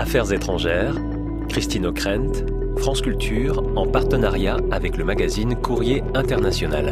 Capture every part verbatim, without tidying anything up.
Affaires étrangères, Christine Ockrent, France Culture, en partenariat avec le magazine Courrier International.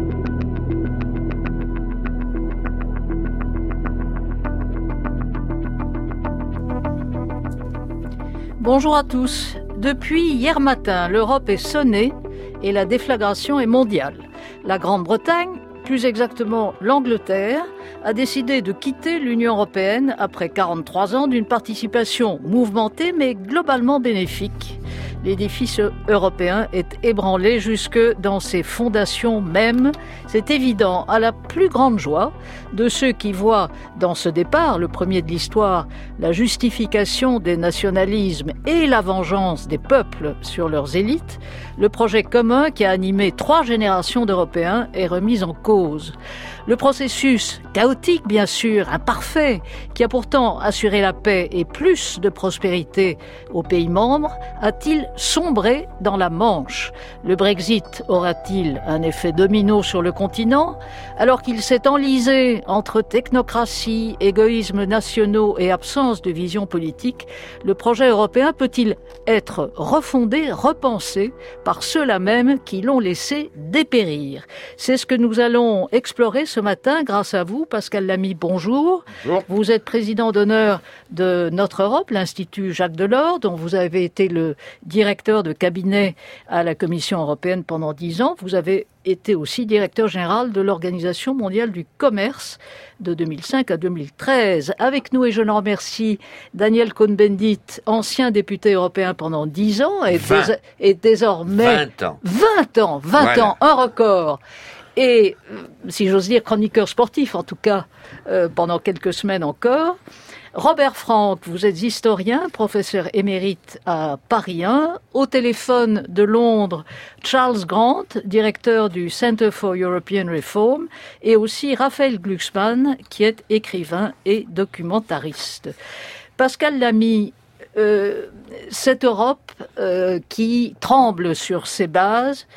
Bonjour à tous. Depuis hier matin, l'Europe est sonnée et la déflagration est mondiale. La Grande-Bretagne, plus exactement l'Angleterre, a décidé de quitter l'Union européenne après quarante-trois ans d'une participation mouvementée mais globalement bénéfique. L'édifice européen est ébranlé jusque dans ses fondations mêmes. C'est évident, à la plus grande joie de ceux qui voient dans ce départ, le premier de l'histoire, la justification des nationalismes et la vengeance des peuples sur leurs élites. Le projet commun qui a animé trois générations d'Européens est remis en cause. Le processus chaotique, bien sûr, imparfait, qui a pourtant assuré la paix et plus de prospérité aux pays membres, a-t-il sombré dans la Manche? Le Brexit aura-t-il un effet domino sur le continent? Alors qu'il s'est enlisé entre technocratie, égoïsmes nationaux et absence de vision politique, le projet européen peut-il être refondé, repensé par ceux-là même qui l'ont laissé dépérir? C'est ce que nous allons explorer ce matin grâce à vous, Pascal Lamy, bonjour. Bonjour. Vous êtes président d'honneur de Notre Europe, l'Institut Jacques Delors, dont vous avez été le directeur de cabinet à la Commission européenne pendant dix ans. Vous avez été aussi directeur général de l'Organisation mondiale du commerce de deux mille cinq à deux mille treize. Avec nous, et je le remercie, Daniel Cohn-Bendit, ancien député européen pendant dix ans et, dés- et désormais... vingt ans. vingt ans, vingt voilà. ans, un record. Et, si j'ose dire, chroniqueur sportif, en tout cas, euh, pendant quelques semaines encore. Robert Frank, vous êtes historien, professeur émérite à Paris un. Au téléphone de Londres, Charles Grant, directeur du Center for European Reform, et aussi Raphaël Glucksmann, qui est écrivain et documentariste. Pascal Lamy, euh, cette Europe euh, qui tremble sur ses bases,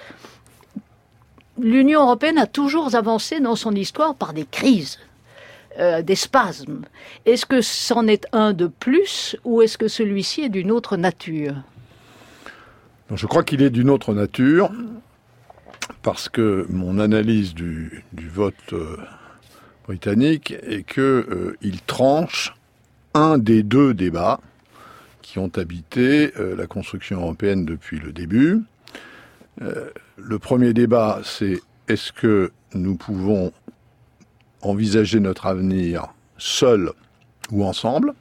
l'Union européenne a toujours avancé dans son histoire par des crises, euh, des spasmes. Est-ce que c'en est un de plus ou est-ce que celui-ci est d'une autre nature? Je crois qu'il est d'une autre nature parce que mon analyse du, du vote euh, britannique est qu'il euh, tranche un des deux débats qui ont habité euh, la construction européenne depuis le début. Euh, le premier débat, c'est est-ce que nous pouvons envisager notre avenir seuls ou ensemble?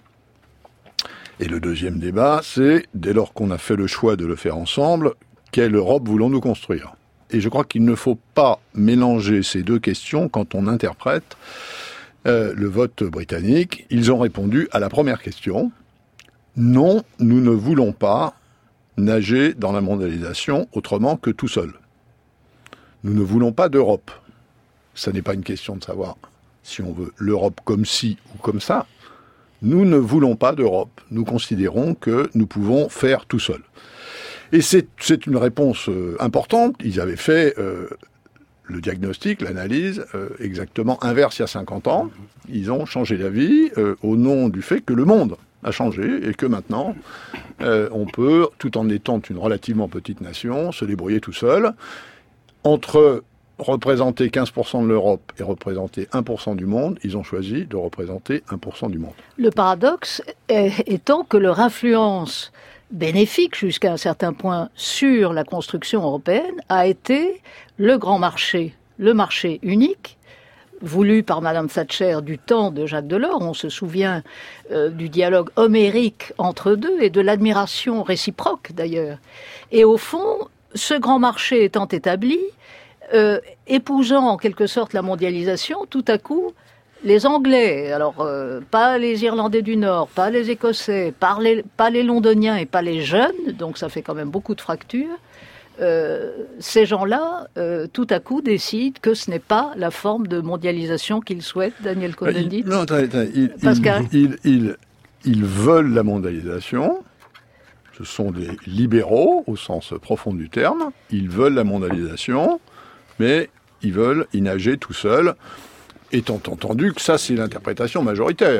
Et le deuxième débat, c'est dès lors qu'on a fait le choix de le faire ensemble, quelle Europe voulons-nous construire? Et je crois qu'il ne faut pas mélanger ces deux questions quand on interprète euh, le vote britannique. Ils ont répondu à la première question. Non, nous ne voulons pas nager dans la mondialisation autrement que tout seul. Nous ne voulons pas d'Europe. Ça n'est pas une question de savoir si on veut l'Europe comme ci ou comme ça. Nous ne voulons pas d'Europe. Nous considérons que nous pouvons faire tout seul. Et c'est, c'est une réponse euh, importante. Ils avaient fait euh, le diagnostic, l'analyse, euh, exactement inverse il y a cinquante ans. Ils ont changé d'avis euh, au nom du fait que le monde a changé et que maintenant, euh, on peut, tout en étant une relativement petite nation, se débrouiller tout seul. Entre représenter quinze pour cent de l'Europe et représenter un pour cent du monde, ils ont choisi de représenter un pour cent du monde. Le paradoxe étant que leur influence bénéfique jusqu'à un certain point sur la construction européenne a été le grand marché, le marché unique, voulu par Madame Thatcher du temps de Jacques Delors. On se souvient euh, du dialogue homérique entre deux et de l'admiration réciproque d'ailleurs. Et au fond, ce grand marché étant établi, euh, épousant en quelque sorte la mondialisation, tout à coup, les Anglais, alors euh, pas les Irlandais du Nord, pas les Écossais, pas les, pas les Londoniens et pas les jeunes, donc ça fait quand même beaucoup de fractures, Euh, ces gens-là, euh, tout à coup, décident que ce n'est pas la forme de mondialisation qu'ils souhaitent, Daniel Cohn-Bendit. Non, attendez, attendez. Ils, ils, ils, ils, ils veulent la mondialisation. Ce sont des libéraux, au sens profond du terme. Ils veulent la mondialisation, mais ils veulent y nager tout seuls, étant entendu que ça, c'est l'interprétation majoritaire.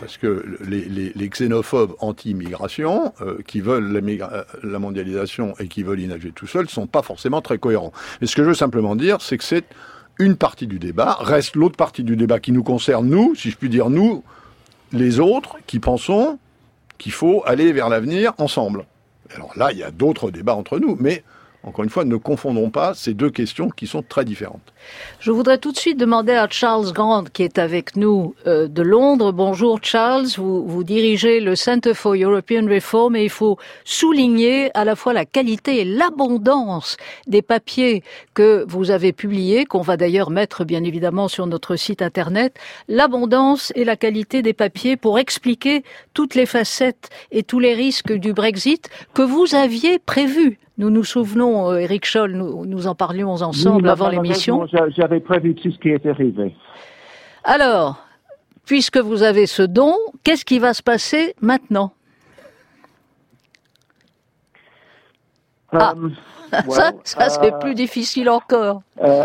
parce que les, les, les xénophobes anti-immigration, euh, qui veulent la, migra- la mondialisation et qui veulent y nager tout seuls, sont pas forcément très cohérents. Mais ce que je veux simplement dire, c'est que c'est une partie du débat. Reste l'autre partie du débat qui nous concerne, nous, si je puis dire, nous, les autres, qui pensons qu'il faut aller vers l'avenir ensemble. Alors là, il y a d'autres débats entre nous, mais encore une fois, ne confondons pas ces deux questions qui sont très différentes. Je voudrais tout de suite demander à Charles Grant, qui est avec nous euh, de Londres. Bonjour Charles, vous, vous dirigez le Center for European Reform et il faut souligner à la fois la qualité et l'abondance des papiers que vous avez publiés, qu'on va d'ailleurs mettre bien évidemment sur notre site internet, l'abondance et la qualité des papiers pour expliquer toutes les facettes et tous les risques du Brexit que vous aviez prévus. Nous nous souvenons, Éric Scholl, nous, nous en parlions ensemble oui, avant l'émission. J'avais prévu tout ce qui est arrivé. Alors, puisque vous avez ce don, qu'est-ce qui va se passer maintenant? Ah, um, well, ça, ça uh, c'est plus difficile encore. Uh,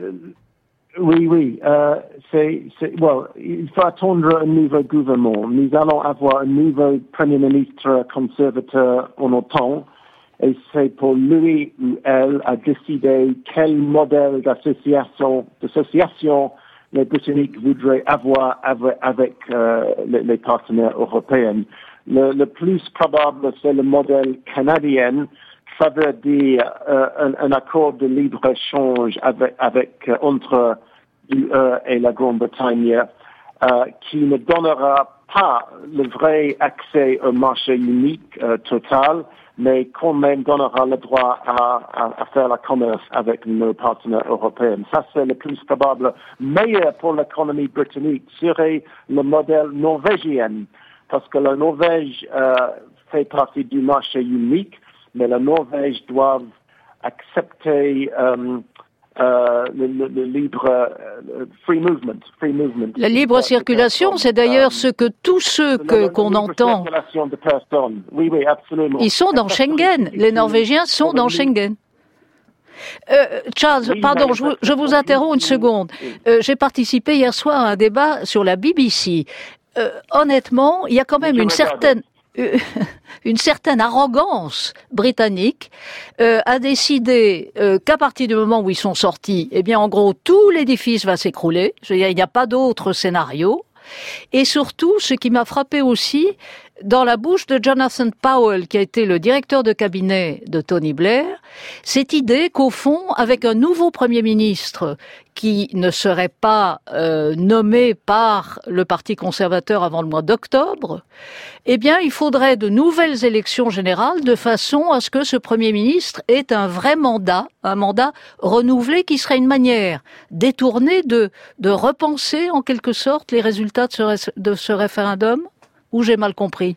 oui, oui. Uh, c'est, c'est, well, il faut attendre un nouveau gouvernement. Nous allons avoir un nouveau Premier ministre conservateur en automne. Et c'est pour lui ou elle à décider quel modèle d'association, d'association les Britanniques voudraient avoir avec, avec euh, les, les partenaires européens. Le, le plus probable, c'est le modèle canadien, ça veut dire euh, un, un accord de libre-échange avec, avec euh, entre l'U E et la Grande-Bretagne, euh, qui ne donnera pas le vrai accès au marché unique euh, total, mais quand même donnera le droit à, à, à faire le commerce avec nos partenaires européens. Ça, c'est le plus probable. Meilleur pour l'économie britannique serait le modèle norvégien, parce que la Norvège euh, fait partie du marché unique, mais la Norvège doit accepter euh, euh, le, le, le libre euh, free movement, free movement. La libre circulation, c'est d'ailleurs ce que tous ceux que qu'on entend. De personnes. Oui, oui, absolument. Ils sont dans Schengen. Les Norvégiens sont dans Schengen. Euh, Charles, oui, pardon, je vous, je vous interromps une seconde. Euh, j'ai participé hier soir à un débat sur la B B C. Euh, honnêtement, il y a quand même une certaine une certaine arrogance britannique euh, a décidé euh, qu'à partir du moment où ils sont sortis, eh bien en gros tout l'édifice va s'écrouler. Je veux dire, il n'y a pas d'autre scénario. Et surtout, ce qui m'a frappé aussi, dans la bouche de Jonathan Powell, qui a été le directeur de cabinet de Tony Blair, cette idée qu'au fond, avec un nouveau Premier ministre qui ne serait pas euh, nommé par le Parti conservateur avant le mois d'octobre, eh bien, il faudrait de nouvelles élections générales de façon à ce que ce Premier ministre ait un vrai mandat, un mandat renouvelé qui serait une manière détournée de, de repenser en quelque sorte les résultats de ce, de ce référendum. Ou j'ai mal compris?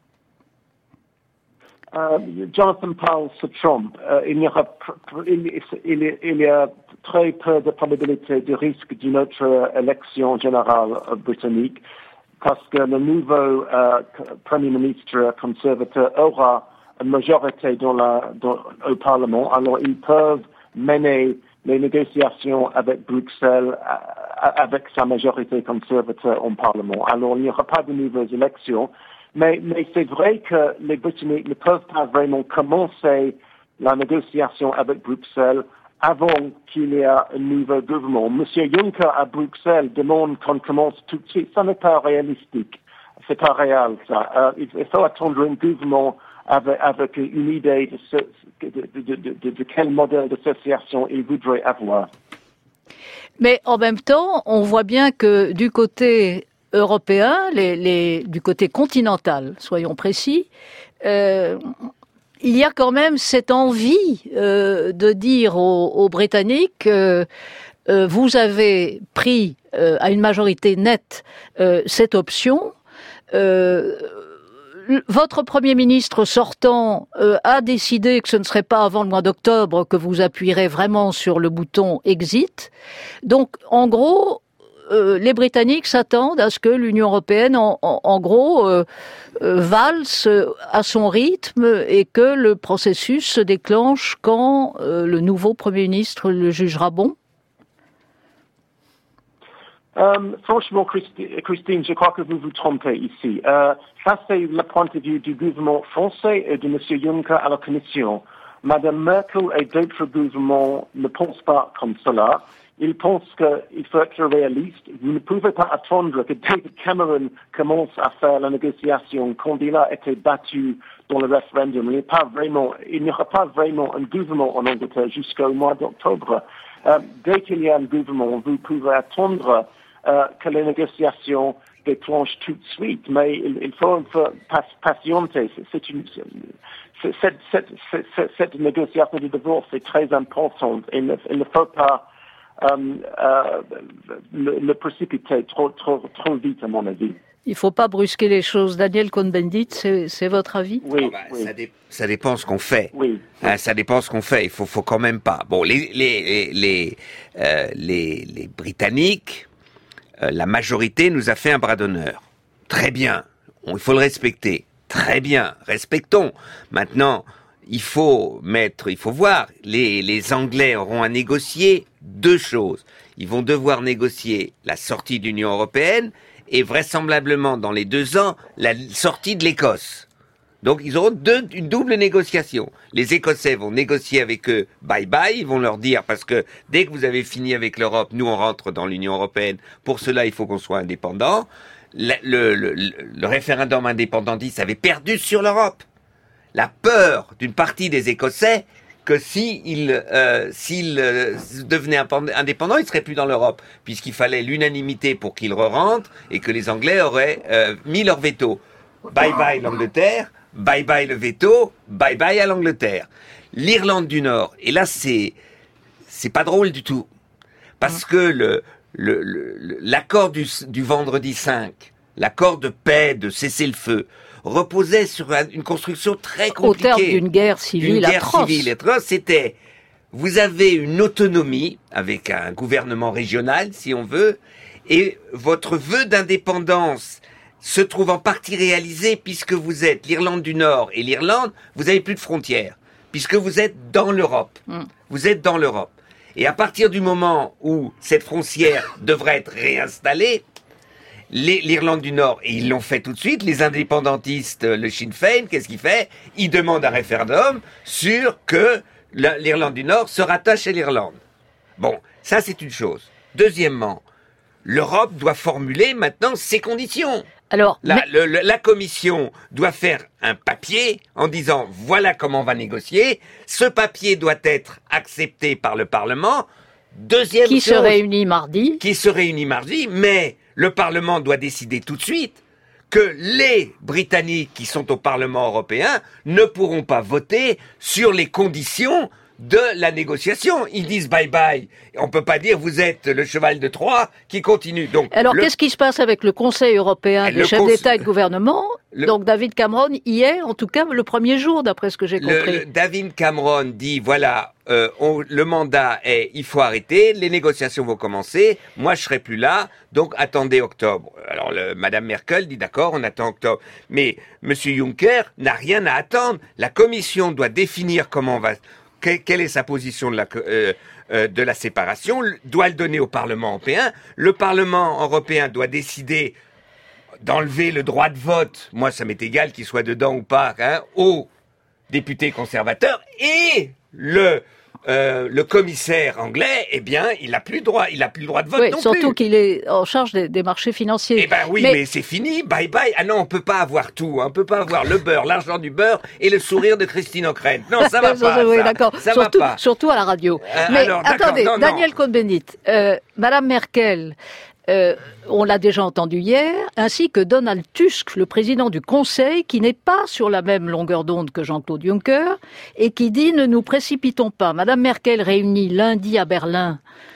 Uh, Jonathan Powell sur Trump, uh, il, y aura pr- il, il, il y a très peu de probabilité de risque d'une autre élection générale britannique parce que le nouveau uh, Premier ministre conservateur aura une majorité dans la, dans, au Parlement. Alors ils peuvent mener les négociations avec Bruxelles avec sa majorité conservateur en Parlement. Alors, il n'y aura pas de nouvelles élections. Mais, mais c'est vrai que les Britanniques ne peuvent pas vraiment commencer la négociation avec Bruxelles avant qu'il y ait un nouveau gouvernement. Monsieur Juncker à Bruxelles demande qu'on commence tout de suite. Ça n'est pas réalistique. C'est pas réel, ça. Euh, il, il faut attendre un gouvernement Avec, avec une idée de, ce, de, de, de, de, de quel modèle d'association il voudrait avoir. Mais en même temps, on voit bien que du côté européen, les, les, du côté continental, soyons précis, euh, il y a quand même cette envie euh, de dire aux, aux Britanniques euh, euh, vous avez pris euh, à une majorité nette euh, cette option. Euh, Votre Premier ministre sortant euh, a décidé que ce ne serait pas avant le mois d'octobre que vous appuierez vraiment sur le bouton exit. Donc, en gros, euh, les Britanniques s'attendent à ce que l'Union européenne, en, en, en gros, euh, euh, valse à son rythme et que le processus se déclenche quand euh, le nouveau Premier ministre le jugera bon. Euh, franchement, Christi- Christine, je crois que vous vous trompez ici. Euh, ça, c'est le point de vue du gouvernement français et de M. Juncker à la Commission. Madame Merkel et d'autres gouvernements ne pensent pas comme cela. Ils pensent qu'il faut être réaliste. Vous ne pouvez pas attendre que David Cameron commence à faire la négociation quand il a été battu dans le référendum. Il n'y a pas vraiment, il n'y aura pas vraiment un gouvernement en Angleterre jusqu'au mois d'octobre. Euh, dès qu'il y a un gouvernement, vous pouvez attendre euh, que les négociations déclenchent tout de suite, mais il, il faut un peu patienter. C'est une, c'est, cette, cette, cette, cette négociation de divorce est très importante. Il ne, il ne faut pas euh, euh, le, le précipiter trop, trop, trop vite, à mon avis. Il ne faut pas brusquer les choses. Daniel Cohn-Bendit, c'est, c'est votre avis? Oui, oh bah, oui. Ça, dé- ça dépend ce qu'on fait. Oui. Hein, ça dépend ce qu'on fait. Il faut, faut quand même pas. Bon, les les les euh, les, les Britanniques, euh, la majorité nous a fait un bras d'honneur. Très bien. On, il faut le respecter. Très bien. Respectons. Maintenant, il faut mettre, il faut voir. Les les Anglais auront à négocier deux choses. Ils vont devoir négocier la sortie de l'Union européenne et vraisemblablement dans les deux ans la sortie de l'Écosse. Donc ils auront deux, une double négociation. Les Écossais vont négocier avec eux bye bye, ils vont leur dire parce que dès que vous avez fini avec l'Europe, nous on rentre dans l'Union européenne. Pour cela il faut qu'on soit indépendant. Le, le, le, le référendum indépendantiste avait perdu sur l'Europe. La peur d'une partie des Écossais que si ils euh, s'ils euh, devenaient indépendants, ils seraient plus dans l'Europe, puisqu'il fallait l'unanimité pour qu'ils re-rentrent et que les Anglais auraient euh, mis leur veto. Bye bye l'Angleterre, bye bye le veto, bye bye à l'Angleterre. L'Irlande du Nord, et là c'est c'est pas drôle du tout, parce que le, le, le l'accord du, du vendredi cinq, l'accord de paix, de cessez-le-feu, reposait sur une construction très compliquée. Au terme d'une guerre civile une guerre atroce. civile atroce, c'était, vous avez une autonomie avec un gouvernement régional, si on veut, et votre vœu d'indépendance se trouve en partie réalisé puisque vous êtes l'Irlande du Nord et l'Irlande, vous avez plus de frontières, puisque vous êtes dans l'Europe. Mm. Vous êtes dans l'Europe. Et à partir du moment où cette frontière devrait être réinstallée, l'Irlande du Nord, et ils l'ont fait tout de suite, les indépendantistes, le Sinn Féin, qu'est-ce qu'il fait? Il demande un référendum sur que l'Irlande du Nord se rattache à l'Irlande. Bon, ça c'est une chose. Deuxièmement, l'Europe doit formuler maintenant ses conditions. Alors, la, mais... le, le, la Commission doit faire un papier en disant voilà comment on va négocier. Ce papier doit être accepté par le Parlement. Deuxième qui chose, se réunit mardi. Qui se réunit mardi, mais le Parlement doit décider tout de suite que les Britanniques qui sont au Parlement européen ne pourront pas voter sur les conditions de la négociation. Ils disent bye bye. On peut pas dire vous êtes le cheval de Troie qui continue. Donc, alors le... qu'est-ce qui se passe avec le Conseil européen le des chefs cons... d'État et de gouvernement? Le... Donc David Cameron y est, en tout cas le premier jour, d'après ce que j'ai compris. Le, le David Cameron dit voilà, euh, on, le mandat est il faut arrêter, les négociations vont commencer. Moi je serai plus là, donc attendez octobre. Alors le, Madame Merkel dit d'accord, on attend octobre. Mais Monsieur Juncker n'a rien à attendre. La Commission doit définir comment on va. Quelle est sa position de la, euh, euh, de la séparation, doit le donner au Parlement européen. Le Parlement européen doit décider d'enlever le droit de vote, moi ça m'est égal qu'il soit dedans ou pas, hein, aux députés conservateurs, et le... Euh, le commissaire anglais, eh bien, il n'a plus le droit, il a plus le droit de vote oui, non surtout plus. Surtout qu'il est en charge des, des marchés financiers. Eh ben oui, mais, mais c'est fini, bye bye. Ah non, on peut pas avoir tout, hein. On peut pas avoir le beurre, l'argent du beurre et le sourire de Christine O'Krent. Non, ça va pas. Oui, ça. d'accord. Ça surtout, va pas. Surtout à la radio. Euh, mais alors, attendez, non, Daniel non. Cohn-Bendit, euh, Madame Merkel. Euh, on l'a déjà entendu hier, ainsi que Donald Tusk, le président du Conseil, qui n'est pas sur la même longueur d'onde que Jean-Claude Juncker, et qui dit « ne nous précipitons pas ». Madame Merkel réunit lundi à Berlin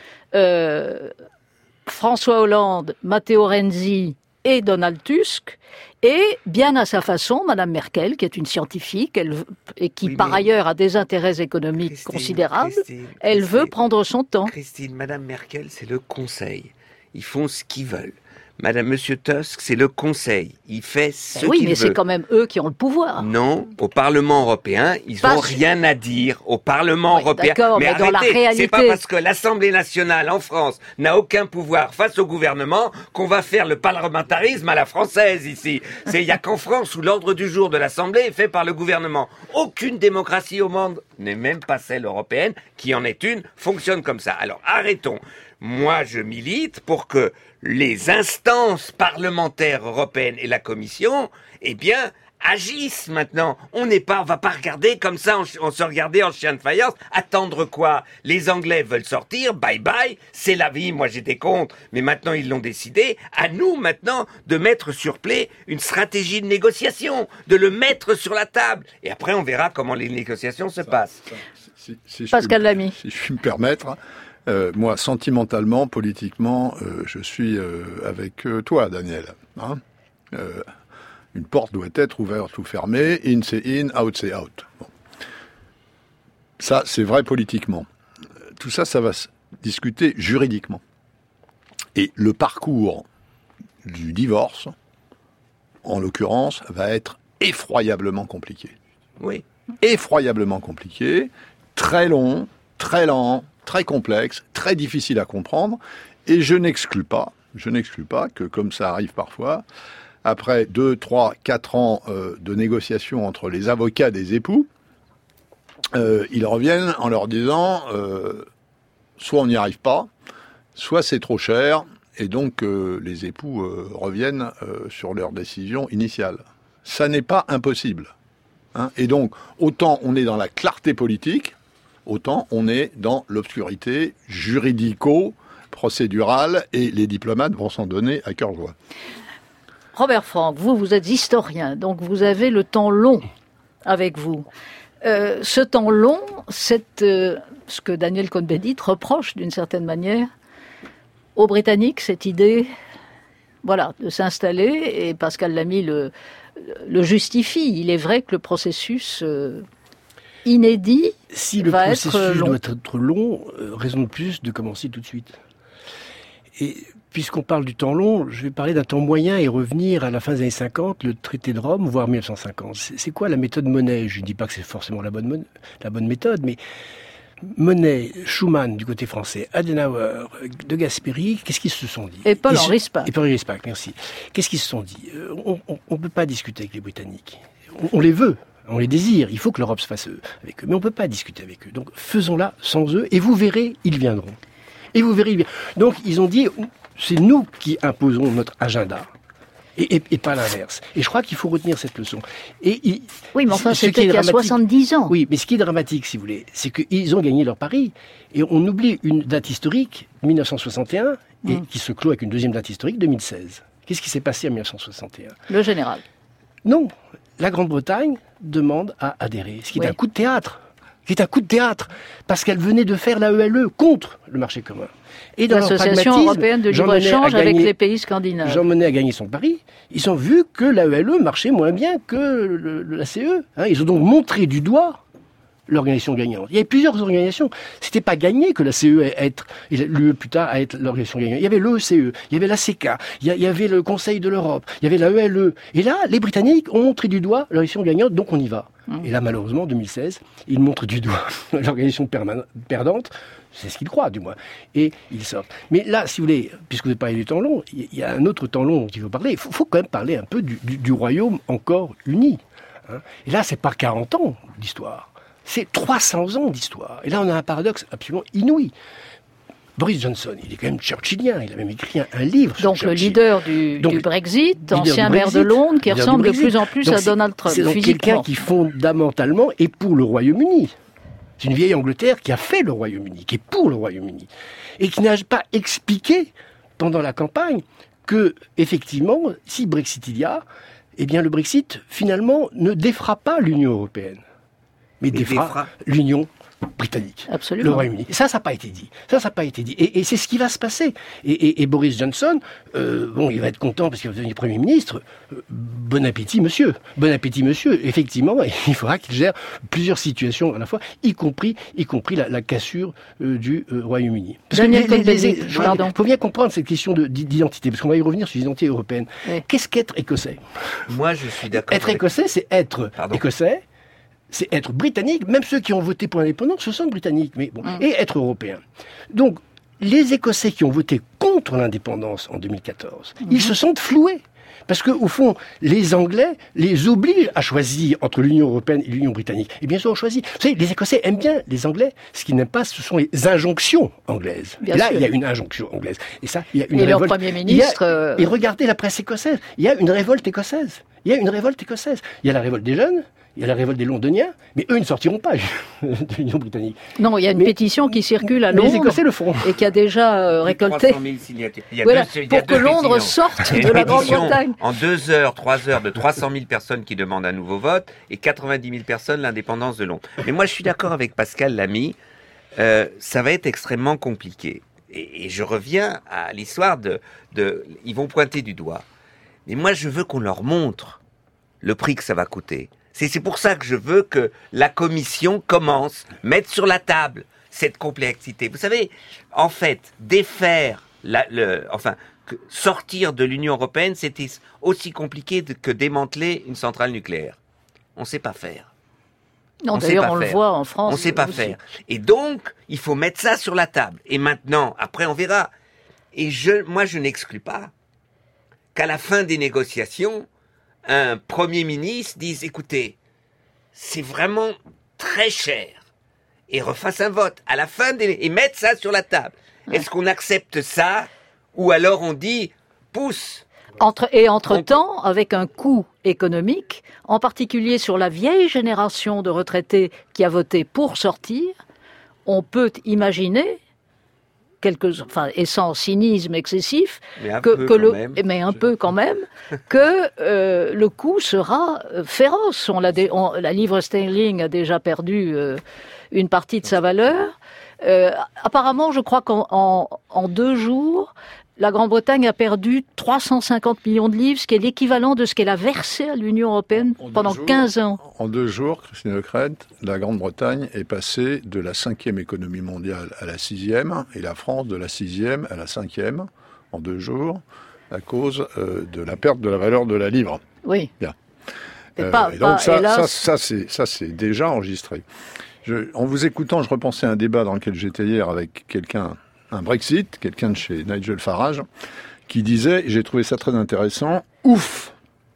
euh, François Hollande, Matteo Renzi et Donald Tusk, et bien à sa façon, Madame Merkel, qui est une scientifique, elle, et qui oui, par ailleurs a des intérêts économiques Christine, considérables, Christine, elle Christine, veut prendre son temps. Christine, Madame Merkel, c'est le Conseil. Ils font ce qu'ils veulent. Madame, Monsieur Tusk, c'est le Conseil. Il fait ce Ben oui, qu'il mais veut. c'est quand même eux qui ont le pouvoir. Non, au Parlement européen, ils Pas n'ont sûr. rien à dire. Au Parlement Oui, européen. d'accord, mais dans la arrêtez, réalité- c'est pas parce que l'Assemblée nationale en France n'a aucun pouvoir face au gouvernement qu'on va faire le parlementarisme à la française ici. C'est il y a qu'en France où l'ordre du jour de l'Assemblée est fait par le gouvernement. Aucune démocratie au monde, n'est même pas celle européenne, qui en est une, fonctionne comme ça. Alors arrêtons. Moi, je milite pour que les instances parlementaires européennes et la Commission, eh bien, agissent maintenant. On n'est pas, on va pas regarder comme ça, on, on se regardait en chien de faïence. Attendre quoi? Les Anglais veulent sortir, bye bye, c'est la vie, moi j'étais contre, mais maintenant ils l'ont décidé. À nous maintenant de mettre sur pied une stratégie de négociation, de le mettre sur la table. Et après on verra comment les négociations se passent. Si, si je Pascal puis- Lamy. Si je puis me permettre, euh, moi, sentimentalement, politiquement, euh, je suis euh, avec euh, toi, Daniel. Hein euh, une porte doit être ouverte ou fermée. In, c'est in. Out, c'est out. Bon. Ça, c'est vrai politiquement. Tout ça, ça va se discuter juridiquement. Et le parcours du divorce, en l'occurrence, va être effroyablement compliqué. Oui. Effroyablement compliqué, très long, très lent, très complexe, très difficile à comprendre. Et je n'exclus pas, je n'exclus pas que, comme ça arrive parfois, après deux, trois, quatre ans euh, de négociations entre les avocats des époux, euh, ils reviennent en leur disant euh, soit on n'y arrive pas, soit c'est trop cher, et donc euh, les époux euh, reviennent euh, sur leur décision initiale. Ça n'est pas impossible. Hein, et donc, autant on est dans la clarté politique, autant on est dans l'obscurité juridico-procédurale, et les diplomates vont s'en donner à cœur joie. Robert Frank, vous, vous êtes historien, donc vous avez le temps long avec vous. Euh, ce temps long, c'est euh, ce que Daniel Cohn-Bendit reproche d'une certaine manière aux Britanniques, cette idée, voilà, de s'installer, et Pascal Lamy le, le justifie. Il est vrai que le processus euh, inédit Si le va processus être long. doit être long, euh, raison de plus de commencer tout de suite. Et puisqu'on parle du temps long, je vais parler d'un temps moyen et revenir à la fin des années cinquante, le traité de Rome, voire mille neuf cent cinquante. C'est, c'est quoi la méthode Monnet? Je ne dis pas que c'est forcément la bonne, mon- la bonne méthode, mais Monnet, Schuman du côté français, Adenauer, De Gasperi, qu'est-ce qu'ils se sont dit? Et Paul-Henri Ils se- Spaak. Et Paul-Henri Spaak, merci. Qu'est-ce qu'ils se sont dit? Euh, On ne peut pas discuter avec les Britanniques. On, on les veut. On les désire, il faut que l'Europe se fasse eux, avec eux, mais on ne peut pas discuter avec eux. Donc faisons-la sans eux, et vous verrez, ils viendront. Et vous verrez, ils viendront. Donc ils ont dit, c'est nous qui imposons notre agenda, et, et, et pas l'inverse. Et je crois qu'il faut retenir cette leçon. Et il- Oui, mais enfin, ce qui c'était est il y a dramatique- soixante-dix ans. Oui, mais ce qui est dramatique, si vous voulez, c'est qu'ils ont gagné leur pari, et on oublie une date historique, mille neuf cent soixante et un, et Mm. qui se clôt avec une deuxième date historique, deux mille seize. Qu'est-ce qui s'est passé en mille neuf cent soixante et un? Le général. Non, la Grande-Bretagne demande à adhérer, ce qui Oui. est un coup de théâtre, qui est un coup de théâtre, parce qu'elle venait de faire la E L E contre le marché commun. Et dans leur L'Association pragmatisme, européenne de Jean Monnet a libre-échange avec gagné- les pays scandinaves. Jean Monnet a gagné son pari. Ils ont vu que la E L E marchait moins bien que le- le- la C E. hein. Ils ont donc montré du doigt l'organisation gagnante. Il y avait plusieurs organisations. C'était pas gagné que la C E à être, et l'U E plus tard à être l'organisation gagnante. Il y avait l'O E C E, il y avait la C K, il y a- il y avait le Conseil de l'Europe, il y avait la E L E. Et là, les Britanniques ont montré du doigt l'organisation gagnante, donc on y va. Et là, malheureusement, en deux mille seize, ils montrent du doigt l'organisation permane- perdante. C'est ce qu'ils croient, du moins. Et ils sortent. Mais là, si vous voulez, puisque vous avez parlé du temps long, il y a un autre temps long dont il faut parler. Il faut, faut quand même parler un peu du, du- du royaume encore uni. hein. Et là, c'est pas quarante ans d'histoire. C'est trois cents ans d'histoire. Et là, on a un paradoxe absolument inouï. Boris Johnson, il est quand même churchillien. Il a même écrit un, un livre sur Donc le Churchill. leader du, Donc, du Brexit, leader ancien du maire de Brexit, Londres, qui leader du ressemble de Brexit. plus en plus Donc à c'est- Donald Trump, C'est donc quelqu'un physiquement. qui fondamentalement est pour le Royaume-Uni. C'est une vieille Angleterre qui a fait le Royaume-Uni, qui est pour le Royaume-Uni, et qui n'a pas expliqué pendant la campagne que, effectivement, si Brexit il y a, eh bien le Brexit, finalement, ne défera pas l'Union européenne. mais défera, défera l'Union britannique, Absolument. le Royaume-Uni. Ça, ça n'a pas été dit. Ça, ça n'a pas été dit. Et, et c'est ce qui va se passer. Et, et, et Boris Johnson, euh, bon, il va être content parce qu'il va devenir Premier ministre. Euh, bon appétit, monsieur. Bon appétit, monsieur. Effectivement, il faudra qu'il gère plusieurs situations à la fois, y compris, y compris la, la cassure euh, du euh, Royaume-Uni. Parce Daniel que les, les, les, Pardon. Il faut bien comprendre cette question de, d'identité, parce qu'on va y revenir sur l'identité européenne. Oui. Qu'est-ce qu'être écossais ? Moi, je suis d'accord. Être avec... écossais, c'est être Pardon. écossais. C'est être britannique, même ceux qui ont voté pour l'indépendance, ce sont britanniques, mais bon, mmh. et être européen. Donc, les Écossais qui ont voté contre l'indépendance en deux mille quatorze, mmh. ils se sentent floués. Parce que, au fond, les Anglais les obligent à choisir entre l'Union européenne et l'Union britannique. Et bien sûr, on choisit. Vous savez, les Écossais aiment bien les Anglais. Ce qu'ils n'aiment pas, ce sont les injonctions anglaises. Bien et là, sûr. Il y a une injonction anglaise. Et ça, il y a une et révolte. Et leur Premier ministre... A... Euh... Et regardez la presse écossaise. Il y a une révolte écossaise. Il y a une révolte écossaise. Il y a la révolte des jeunes. Il y a la révolte des Londoniens, mais eux, ils ne sortiront pas de l'Union britannique. Non, il y a une mais, pétition qui circule à Londres. Les Écossais le feront. Et qui a déjà euh, récolté. trois cent mille signatures. Il y a voilà, deux, il y pour a que deux Londres pétitions. sorte de la Grande-Bretagne. En deux heures, trois heures, de trois cent mille personnes qui demandent un nouveau vote et quatre-vingt-dix mille personnes l'indépendance de Londres. Mais moi, je suis d'accord avec Pascal Lamy. Euh, ça va être extrêmement compliqué. Et, et je reviens à l'histoire de, de. Ils vont pointer du doigt. Mais moi, je veux qu'on leur montre le prix que ça va coûter. C'est, c'est pour ça que je veux que la Commission commence, mette sur la table cette complexité. Vous savez, en fait, défaire, la, le, enfin, que sortir de l'Union européenne, c'était aussi compliqué de, que démanteler une centrale nucléaire. On ne sait pas faire. Non, on d'ailleurs, sait pas on faire. le voit en France. On ne sait pas aussi. faire. Et donc, il faut mettre ça sur la table. Et maintenant, après, on verra. Et je, moi, je n'exclus pas qu'à la fin des négociations, un Premier ministre dise, écoutez, c'est vraiment très cher, et refasse un vote à la fin des... et mette ça sur la table. Ouais. Est-ce qu'on accepte ça, ou alors on dit, pousse. Entre, et entre-temps, on... avec un coût économique, en particulier sur la vieille génération de retraités qui a voté pour sortir, on peut imaginer... Quelques, enfin, et sans cynisme excessif, mais un que, peu que quand le, même. mais un peu quand même, que euh, le coup sera féroce. On l'a dé, on, la livre sterling a déjà perdu euh, une partie de sa valeur. Euh, apparemment, je crois qu'en en, en deux jours, la Grande-Bretagne a perdu trois cent cinquante millions de livres, ce qui est l'équivalent de ce qu'elle a versé à l'Union européenne en pendant jours, quinze ans. En deux jours, Christine Ockrent, la Grande-Bretagne est passée de la cinquième économie mondiale à la sixième, et la France de la sixième à la cinquième, en deux jours, à cause euh, de la perte de la valeur de la livre. Oui. Bien. Euh, pas, et donc pas, ça, hélas... ça, ça, c'est, ça, c'est déjà enregistré. Je, en vous écoutant, je repensais à un débat dans lequel j'étais hier avec quelqu'un... un Brexit, quelqu'un de chez Nigel Farage, qui disait, et j'ai trouvé ça très intéressant, ouf,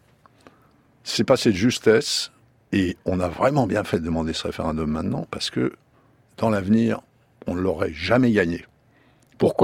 c'est passé de justesse, et on a vraiment bien fait de demander ce référendum maintenant, parce que dans l'avenir, on ne l'aurait jamais gagné. Pourquoi ?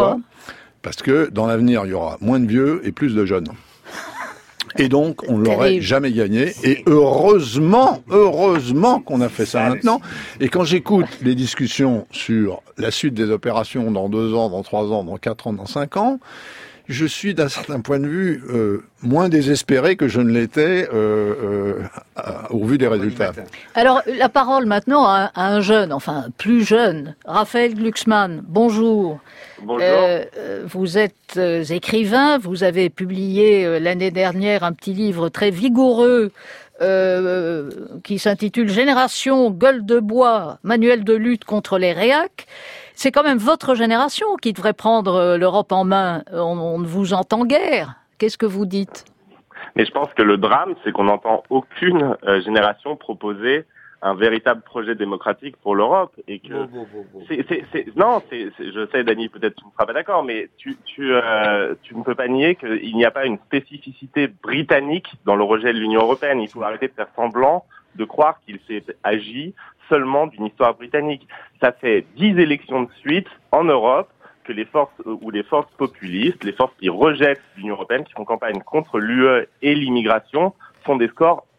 Pourquoi ? Parce que dans l'avenir, il y aura moins de vieux et plus de jeunes. Et donc, on ne l'aurait jamais gagné. Et heureusement, heureusement qu'on a fait ça maintenant. Et quand j'écoute les discussions sur la suite des opérations dans deux ans, dans trois ans, dans quatre ans, dans cinq ans, je suis d'un certain point de vue euh, moins désespéré que je ne l'étais euh, euh, au vu des résultats. Alors, la parole maintenant à, à un jeune, enfin plus jeune, Raphaël Glucksmann. Bonjour. Bonjour. Euh, vous êtes euh, écrivain, vous avez publié euh, l'année dernière un petit livre très vigoureux euh, qui s'intitule « Génération gueule de bois, manuel de lutte contre les réacs ». C'est quand même votre génération qui devrait prendre l'Europe en main. On, on ne vous entend guère. Qu'est-ce que vous dites ? Mais je pense que le drame, c'est qu'on n'entend aucune euh, génération proposer un véritable projet démocratique pour l'Europe. Et que bon, bon, bon, bon. C'est, c'est, c'est, non, c'est, c'est, je sais, Dany, peut-être tu ne seras pas d'accord, mais tu, tu, euh, tu ne peux pas nier qu'il n'y a pas une spécificité britannique dans le rejet de l'Union européenne. Il faut arrêter de faire semblant de croire qu'il s'est agi seulement d'une histoire britannique. Ça fait dix élections de suite en Europe que les forces ou les forces populistes, les forces qui rejettent l'Union européenne, qui font campagne contre l'U E et l'immigration, font des scores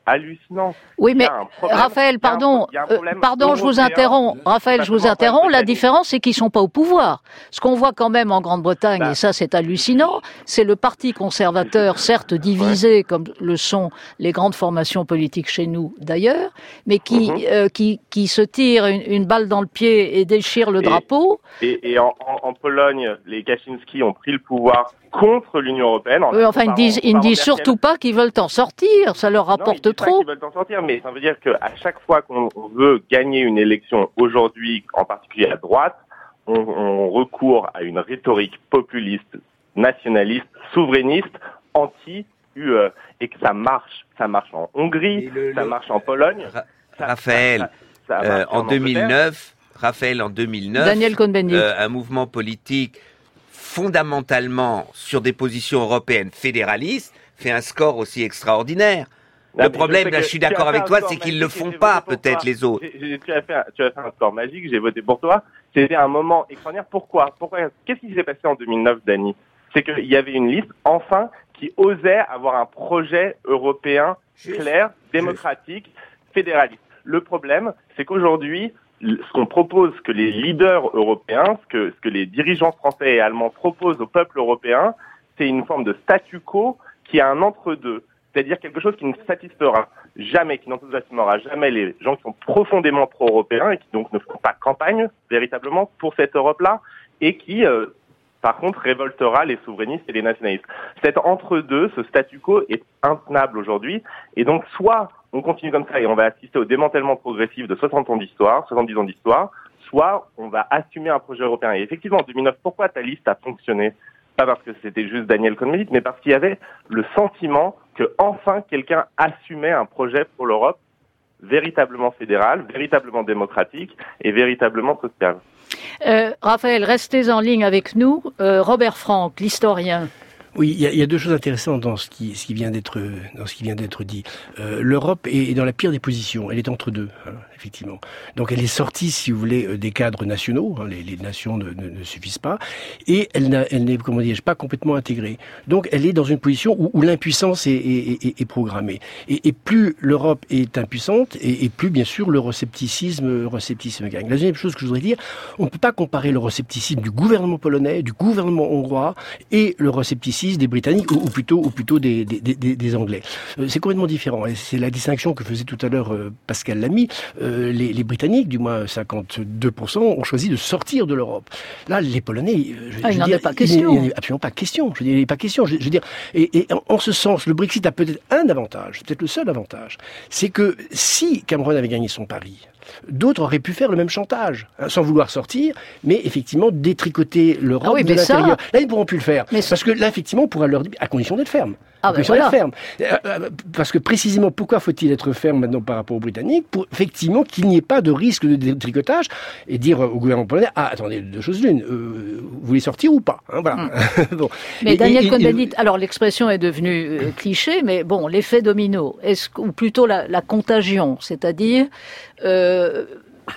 hallucinant. Oui, mais problème, Raphaël, pardon, euh, pardon, je vous interromps. Raphaël, je vous interromps. La différence, c'est qu'ils sont pas au pouvoir. Ce qu'on voit quand même en Grande-Bretagne, bah. et ça, c'est hallucinant, c'est le parti conservateur, certes divisé, ouais. comme le sont les grandes formations politiques chez nous d'ailleurs, mais qui mm-hmm. euh, qui qui se tire une, une balle dans le pied et déchire le et, drapeau. Et, et en, en, en Pologne, les Kaczynski ont pris le pouvoir contre l'Union européenne. Oui, enfin, ils disent, ils ne disent surtout pas qu'ils veulent en sortir, ça leur rapporte non, ils trop. Pas qu'ils veulent en sortir, mais ça veut dire qu'à chaque fois qu'on veut gagner une élection aujourd'hui, en particulier à droite, on, on recourt à une rhétorique populiste, nationaliste, souverainiste, anti-U E, et que ça marche. Ça marche en Hongrie, le, ça le... marche en Pologne. Ra- ça, Raphaël, ça, ça, ça euh, en, en deux mille neuf, Raphaël, en deux mille neuf, Daniel Cohn-Bendit, euh, un mouvement politique fondamentalement sur des positions européennes fédéralistes, fait un score aussi extraordinaire. Le non, problème, là, je suis d'accord avec toi, c'est qu'ils ne le font pas, peut-être, les autres. J'ai, j'ai, tu, as fait un, tu as fait un score magique, j'ai voté pour toi. C'était un moment extraordinaire. Pourquoi, Pourquoi Qu'est-ce qui s'est passé en deux mille neuf, Dany? C'est qu'il y avait une liste, enfin, qui osait avoir un projet européen clair, démocratique, fédéraliste. Le problème, c'est qu'aujourd'hui, ce qu'on propose, que les leaders européens, ce que, ce que les dirigeants français et allemands proposent au peuple européen, c'est une forme de statu quo qui a un entre-deux. C'est-à-dire quelque chose qui ne satisfera jamais, qui n'enthousiasmera jamais les gens qui sont profondément pro-européens et qui donc ne font pas campagne véritablement pour cette Europe-là et qui, euh, par contre, révoltera les souverainistes et les nationalistes. Cet entre-deux, ce statu quo est intenable aujourd'hui et donc soit on continue comme ça et on va assister au démantèlement progressif de soixante ans d'histoire, soixante-dix ans d'histoire, soit on va assumer un projet européen. Et effectivement, en deux mille neuf, pourquoi ta liste a fonctionné? Pas parce que c'était juste Daniel Cohn-Bendit, mais parce qu'il y avait le sentiment que enfin quelqu'un assumait un projet pour l'Europe véritablement fédéral, véritablement démocratique et véritablement social. Euh, Raphaël, restez en ligne avec nous. Euh, Robert Frank, l'historien. Oui, il y, y a deux choses intéressantes dans ce qui, ce qui vient d'être, dans ce qui vient d'être dit. Euh, L'Europe est, est dans la pire des positions. Elle est entre deux, hein, effectivement. Donc elle est sortie, si vous voulez, des cadres nationaux. Hein, les, les nations ne, ne, ne suffisent pas, et elle, n'a, elle n'est, comment dire, pas complètement intégrée. Donc elle est dans une position où, où l'impuissance est, est, est, est programmée. Et, et plus l'Europe est impuissante, et, et plus bien sûr l'euroscepticisme, euroscepticisme gagne. La deuxième chose que je voudrais dire, on ne peut pas comparer l'euroscepticisme du gouvernement polonais, du gouvernement hongrois, et l'euroscepticisme des Britanniques, ou, ou plutôt, ou plutôt des, des, des, des Anglais. Euh, c'est complètement différent. Et c'est la distinction que faisait tout à l'heure euh, Pascal Lamy. Euh, les, les Britanniques, du moins cinquante-deux pour cent, ont choisi de sortir de l'Europe. Là, les Polonais, je, ah, je il n'en dire, est pas question. Il n'y a absolument pas question. Je veux dire, il n'y a pas question. Je, je veux dire, et, et en, en ce sens, le Brexit a peut-être un avantage, peut-être le seul avantage, c'est que si Cameron avait gagné son pari, d'autres auraient pu faire le même chantage, hein, sans vouloir sortir, mais effectivement détricoter l'Europe ah oui, de l'intérieur. Ça... Là, ils ne pourront plus le faire. Mais parce que là, effectivement, on pourra leur dire, à condition d'être ferme. Ah ben voilà. Ferme. Euh, parce que précisément, pourquoi faut-il être ferme maintenant par rapport aux Britanniques? Pour effectivement qu'il n'y ait pas de risque de détricotage et dire au gouvernement polonais, ah, attendez, deux choses l'une, euh, vous voulez sortir ou pas, hein, voilà. Hum. Bon. Mais et, Daniel Cohn-Bendit, alors l'expression est devenue euh, cliché, mais bon, l'effet domino, est-ce, ou plutôt la, la contagion, c'est-à-dire euh,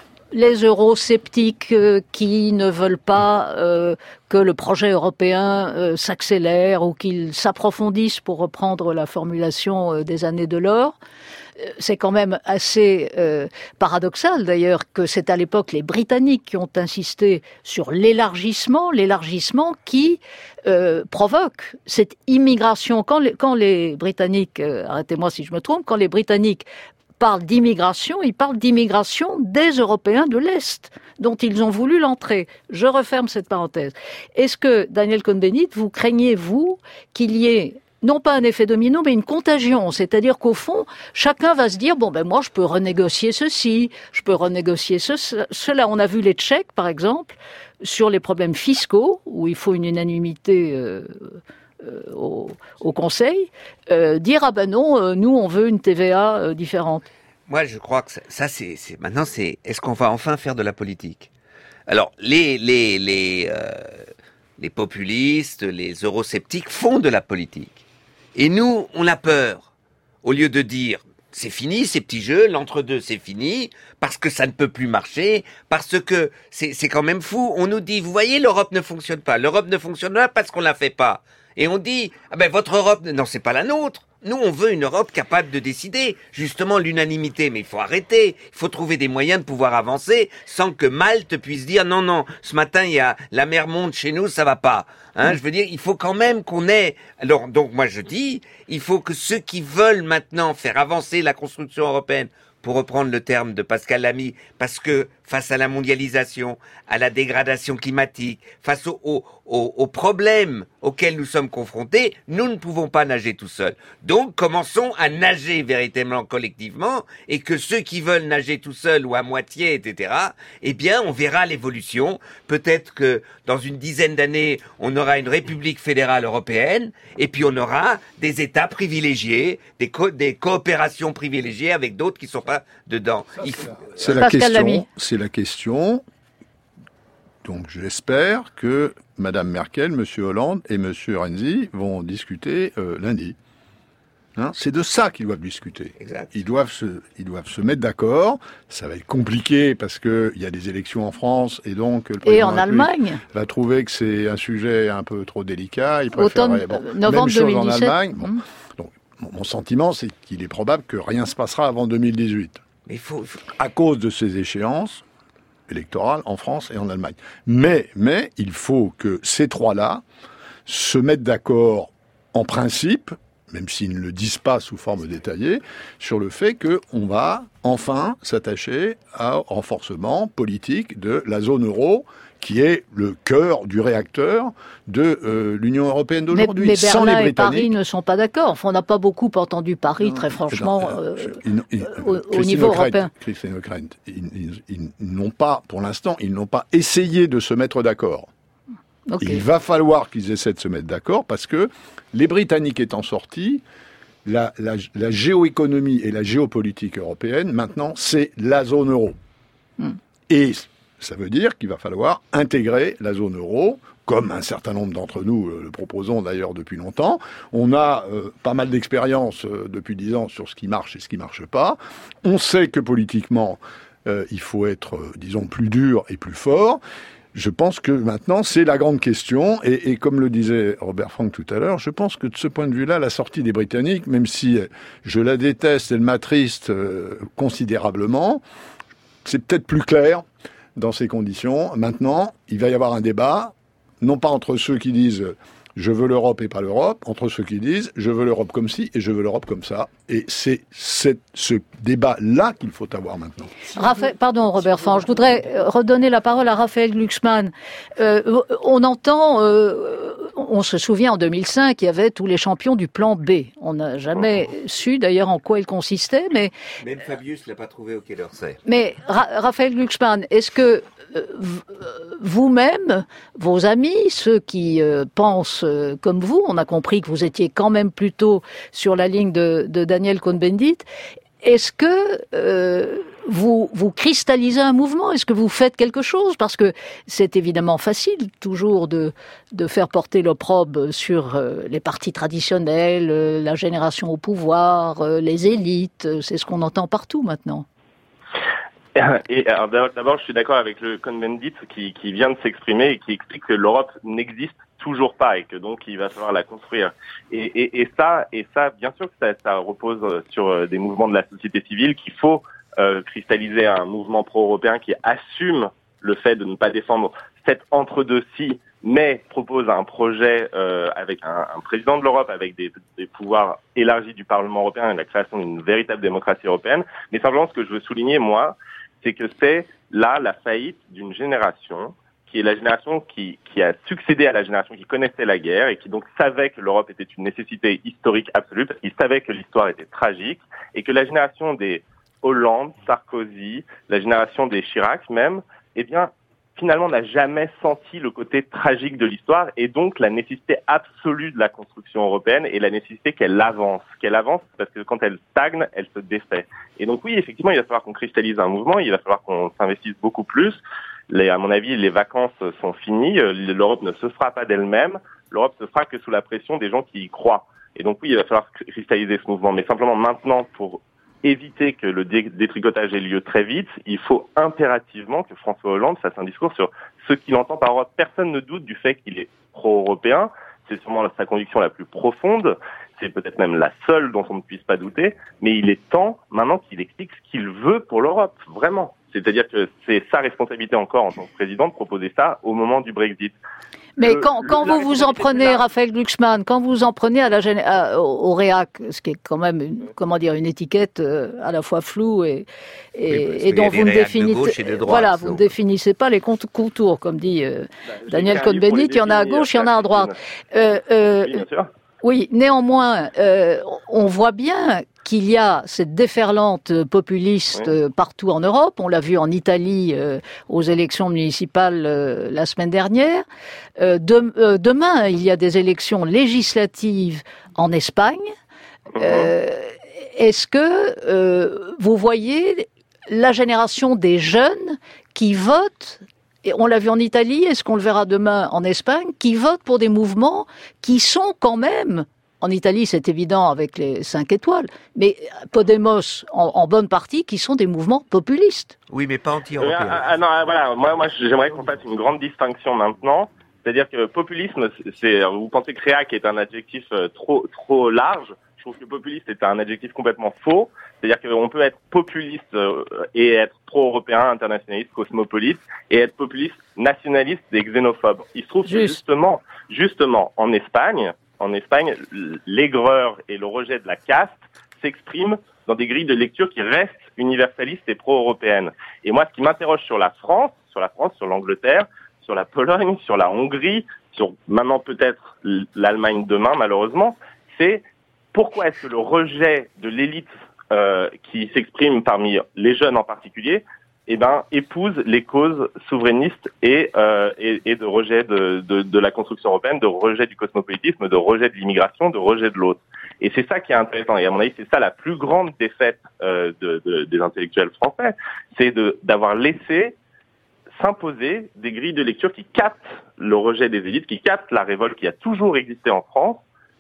les eurosceptiques euh, qui ne veulent pas euh, que le projet européen euh, s'accélère ou qu'il s'approfondisse, pour reprendre la formulation euh, des années de l'or. C'est quand même assez euh, paradoxal d'ailleurs que c'est à l'époque les Britanniques qui ont insisté sur l'élargissement, l'élargissement qui euh, provoque cette immigration. Quand les, quand les Britanniques, euh, arrêtez-moi si je me trompe, quand les Britanniques parlent d'immigration, ils parlent d'immigration des Européens de l'Est, dont ils ont voulu l'entrée. Je referme cette parenthèse. Est-ce que, Daniel Cohn-Bendit, vous craignez, vous, qu'il y ait non pas un effet domino, mais une contagion. C'est-à-dire qu'au fond, chacun va se dire, bon, ben moi, je peux renégocier ceci, je peux renégocier ce, cela. On a vu les Tchèques, par exemple, sur les problèmes fiscaux, où il faut une unanimité euh, euh, au, au Conseil, euh, dire, ah ben non, euh, nous, on veut une T V A euh, différente. Moi, je crois que ça, ça c'est, c'est, maintenant, c'est, est-ce qu'on va enfin faire de la politique? Alors, les, les, les, euh, les populistes, les eurosceptiques font de la politique. Et nous, on a peur. Au lieu de dire, c'est fini ces petits jeux, l'entre-deux c'est fini, parce que ça ne peut plus marcher, parce que c'est, c'est quand même fou. On nous dit, vous voyez, l'Europe ne fonctionne pas. L'Europe ne fonctionne pas parce qu'on la fait pas. Et on dit, ah ben votre Europe, non, c'est pas la nôtre. Nous, on veut une Europe capable de décider, justement l'unanimité, mais il faut arrêter, il faut trouver des moyens de pouvoir avancer sans que Malte puisse dire non, non, ce matin, il y a la mer monte chez nous, ça va pas. Hein, je veux dire, il faut quand même qu'on ait... Alors, donc moi je dis, il faut que ceux qui veulent maintenant faire avancer la construction européenne, pour reprendre le terme de Pascal Lamy, parce que face à la mondialisation, à la dégradation climatique, face aux au, au, au problèmes auxquels nous sommes confrontés, nous ne pouvons pas nager tout seuls. Donc, commençons à nager véritablement collectivement, et que ceux qui veulent nager tout seuls ou à moitié, et cetera, eh bien, on verra l'évolution. Peut-être que dans une dizaine d'années, on aura une République fédérale européenne, et puis on aura des États privilégiés, des, co- des coopérations privilégiées avec d'autres qui ne sont pas dedans. Ça, Il c'est, faut... la, c'est la Pascal question. Lamy. C'est la question. Donc, j'espère que Madame Merkel, Monsieur Hollande et Monsieur Renzi vont discuter euh, lundi. Hein, c'est de ça qu'ils doivent discuter. Exact. Ils doivent se, ils doivent se mettre d'accord. Ça va être compliqué parce que il y a des élections en France et donc le Et président en de la République Allemagne, va trouver que c'est un sujet un peu trop délicat. Il automne, préférerait, bon, euh, novembre même chose deux mille dix-sept. en Allemagne. Bon. Mmh. Donc, mon, mon sentiment, c'est qu'il est probable que rien se passera avant deux mille dix-huit. Mais il faut, il faut... À cause de ces échéances électorales en France et en Allemagne. Mais, mais il faut que ces trois-là se mettent d'accord en principe, même s'ils ne le disent pas sous forme détaillée, sur le fait qu'on va enfin s'attacher au renforcement politique de la zone euro, qui est le cœur du réacteur de euh, l'Union européenne d'aujourd'hui. Mais, mais Sans Berlin les et Paris Britanniques, ne sont pas d'accord. Enfin, on n'a pas beaucoup entendu Paris, non, très franchement, eh ben, euh, je- ils- ils- au- au Christine niveau Ockrent, européen. Christine Ockrent, ils, ils- ils n'ont pas, pour l'instant, ils n'ont pas essayé de se mettre d'accord. Ok. Il va falloir qu'ils essaient de se mettre d'accord parce que les Britanniques étant sortis, la, la, la géoéconomie et la géopolitique européenne, maintenant, c'est la zone euro. Hmm. Et ça veut dire qu'il va falloir intégrer la zone euro, comme un certain nombre d'entre nous euh, le proposons d'ailleurs depuis longtemps. On a euh, pas mal d'expérience euh, depuis dix ans sur ce qui marche et ce qui ne marche pas. On sait que politiquement, euh, il faut être, euh, disons, plus dur et plus fort. Je pense que maintenant, c'est la grande question. Et, et comme le disait Robert Frank tout à l'heure, je pense que de ce point de vue-là, la sortie des Britanniques, même si je la déteste, elle m'attriste euh, considérablement, c'est peut-être plus clair dans ces conditions. Maintenant, il va y avoir un débat, non pas entre ceux qui disent « je veux l'Europe et pas l'Europe », entre ceux qui disent « je veux l'Europe comme ci et je veux l'Europe comme ça ». Et c'est cette, ce débat-là qu'il faut avoir maintenant. Raphaël, pardon Robert Fan, je voudrais euh, redonner la parole à Raphaël Glucksmann. Euh, on entend, euh, on se souvient en deux mille cinq, il y avait tous les champions du plan B. On n'a jamais su d'ailleurs en quoi il consistait, mais... Même Fabius ne l'a pas trouvé au Quai d'Orsay. Mais Ra- Raphaël Glucksmann, est-ce que euh, v- euh, vous-même, vos amis, ceux qui euh, pensent euh, comme vous, on a compris que vous étiez quand même plutôt sur la ligne de, de Daniel Cohn-Bendit, est-ce que euh, vous, vous cristallisez un mouvement? Est-ce que vous faites quelque chose? Parce que c'est évidemment facile toujours de, de faire porter l'opprobre sur euh, les partis traditionnels, euh, la génération au pouvoir, euh, les élites, euh, c'est ce qu'on entend partout maintenant. Et alors, d'abord, je suis d'accord avec le Cohn-Bendit qui, qui vient de s'exprimer et qui explique que l'Europe n'existe toujours pas et que donc il va falloir la construire. Et, et, et ça, et ça, bien sûr que ça, ça repose sur des mouvements de la société civile qu'il faut euh, cristalliser un mouvement pro-européen qui assume le fait de ne pas défendre cet entre-deux-ci, mais propose un projet euh, avec un, un président de l'Europe, avec des, des pouvoirs élargis du Parlement européen et la création d'une véritable démocratie européenne. Mais simplement, ce que je veux souligner, moi, c'est que c'est là la faillite d'une génération qui est la génération qui, qui a succédé à la génération qui connaissait la guerre et qui donc savait que l'Europe était une nécessité historique absolue parce qu'ils savaient que l'histoire était tragique et que la génération des Hollande, Sarkozy, la génération des Chirac même, eh bien, finalement n'a jamais senti le côté tragique de l'histoire et donc la nécessité absolue de la construction européenne et la nécessité qu'elle avance. Qu'elle avance parce que quand elle stagne, elle se défait. Et donc oui, effectivement, il va falloir qu'on cristallise un mouvement, il va falloir qu'on s'investisse beaucoup plus. Les, à mon avis, les vacances sont finies, l'Europe ne se fera pas d'elle-même, l'Europe se fera que sous la pression des gens qui y croient. Et donc oui, il va falloir cristalliser ce mouvement. Mais simplement maintenant, pour éviter que le détricotage ait lieu très vite, il faut impérativement que François Hollande fasse un discours sur ce qu'il entend par Europe. Personne ne doute du fait qu'il est pro-européen, c'est sûrement sa conviction la plus profonde. c'est peut-être même la seule dont on ne puisse pas douter, mais il est temps maintenant qu'il explique ce qu'il veut pour l'Europe, vraiment. C'est-à-dire que c'est sa responsabilité encore en tant que président de proposer ça au moment du Brexit. Mais Le, quand, quand vous vous en prenez, Raphaël Glucksmann, quand vous en prenez à la, à, au, au réac, ce qui est quand même, une, comment dire, une étiquette euh, à la fois floue et, et, oui, et dont vous ne définissez, de droite, voilà, vous ne définissez pas les contours, comme dit euh, bah, Daniel Cohn-Bendit, il y en a à gauche, il y en a à droite. Euh, euh, oui, bien sûr. Oui, néanmoins, euh, on voit bien qu'il y a cette déferlante populiste oui. euh, partout en Europe. On l'a vu en Italie euh, aux élections municipales euh, la semaine dernière. Euh, de, euh, demain, il y a des élections législatives en Espagne. Mmh. Euh, est-ce que euh, vous voyez la génération des jeunes qui votent, et on l'a vu en Italie, est-ce qu'on le verra demain en Espagne, qui votent pour des mouvements qui sont quand même, en Italie c'est évident avec les cinq étoiles, mais Podemos en, en bonne partie, qui sont des mouvements populistes. Oui, mais pas anti-européens. Ah, ah, non, voilà, moi, moi j'aimerais qu'on fasse une grande distinction maintenant, c'est-à-dire que populisme, c'est, vous pensez que réac est un adjectif trop, trop large. Je trouve que populiste est un adjectif complètement faux. C'est-à-dire qu'on peut être populiste et être pro-européen, internationaliste, cosmopolite, et être populiste, nationaliste et xénophobe. Il se trouve Juste. que justement, justement, en Espagne, en Espagne, l'aigreur et le rejet de la caste s'expriment dans des grilles de lecture qui restent universalistes et pro-européennes. Et moi, ce qui m'interroge sur la France, sur la France, sur l'Angleterre, sur la Pologne, sur la Hongrie, sur maintenant peut-être l'Allemagne demain, malheureusement, c'est pourquoi est-ce que le rejet de l'élite euh, qui s'exprime parmi les jeunes en particulier, eh ben, épouse les causes souverainistes et, euh, et, et de rejet de, de, de la construction européenne, de rejet du cosmopolitisme, de rejet de l'immigration, de rejet de l'autre. Et c'est ça qui est intéressant. Et à mon avis, c'est ça la plus grande défaite euh, de, de, des intellectuels français, c'est de, d'avoir laissé s'imposer des grilles de lecture qui captent le rejet des élites, qui captent la révolte qui a toujours existé en France,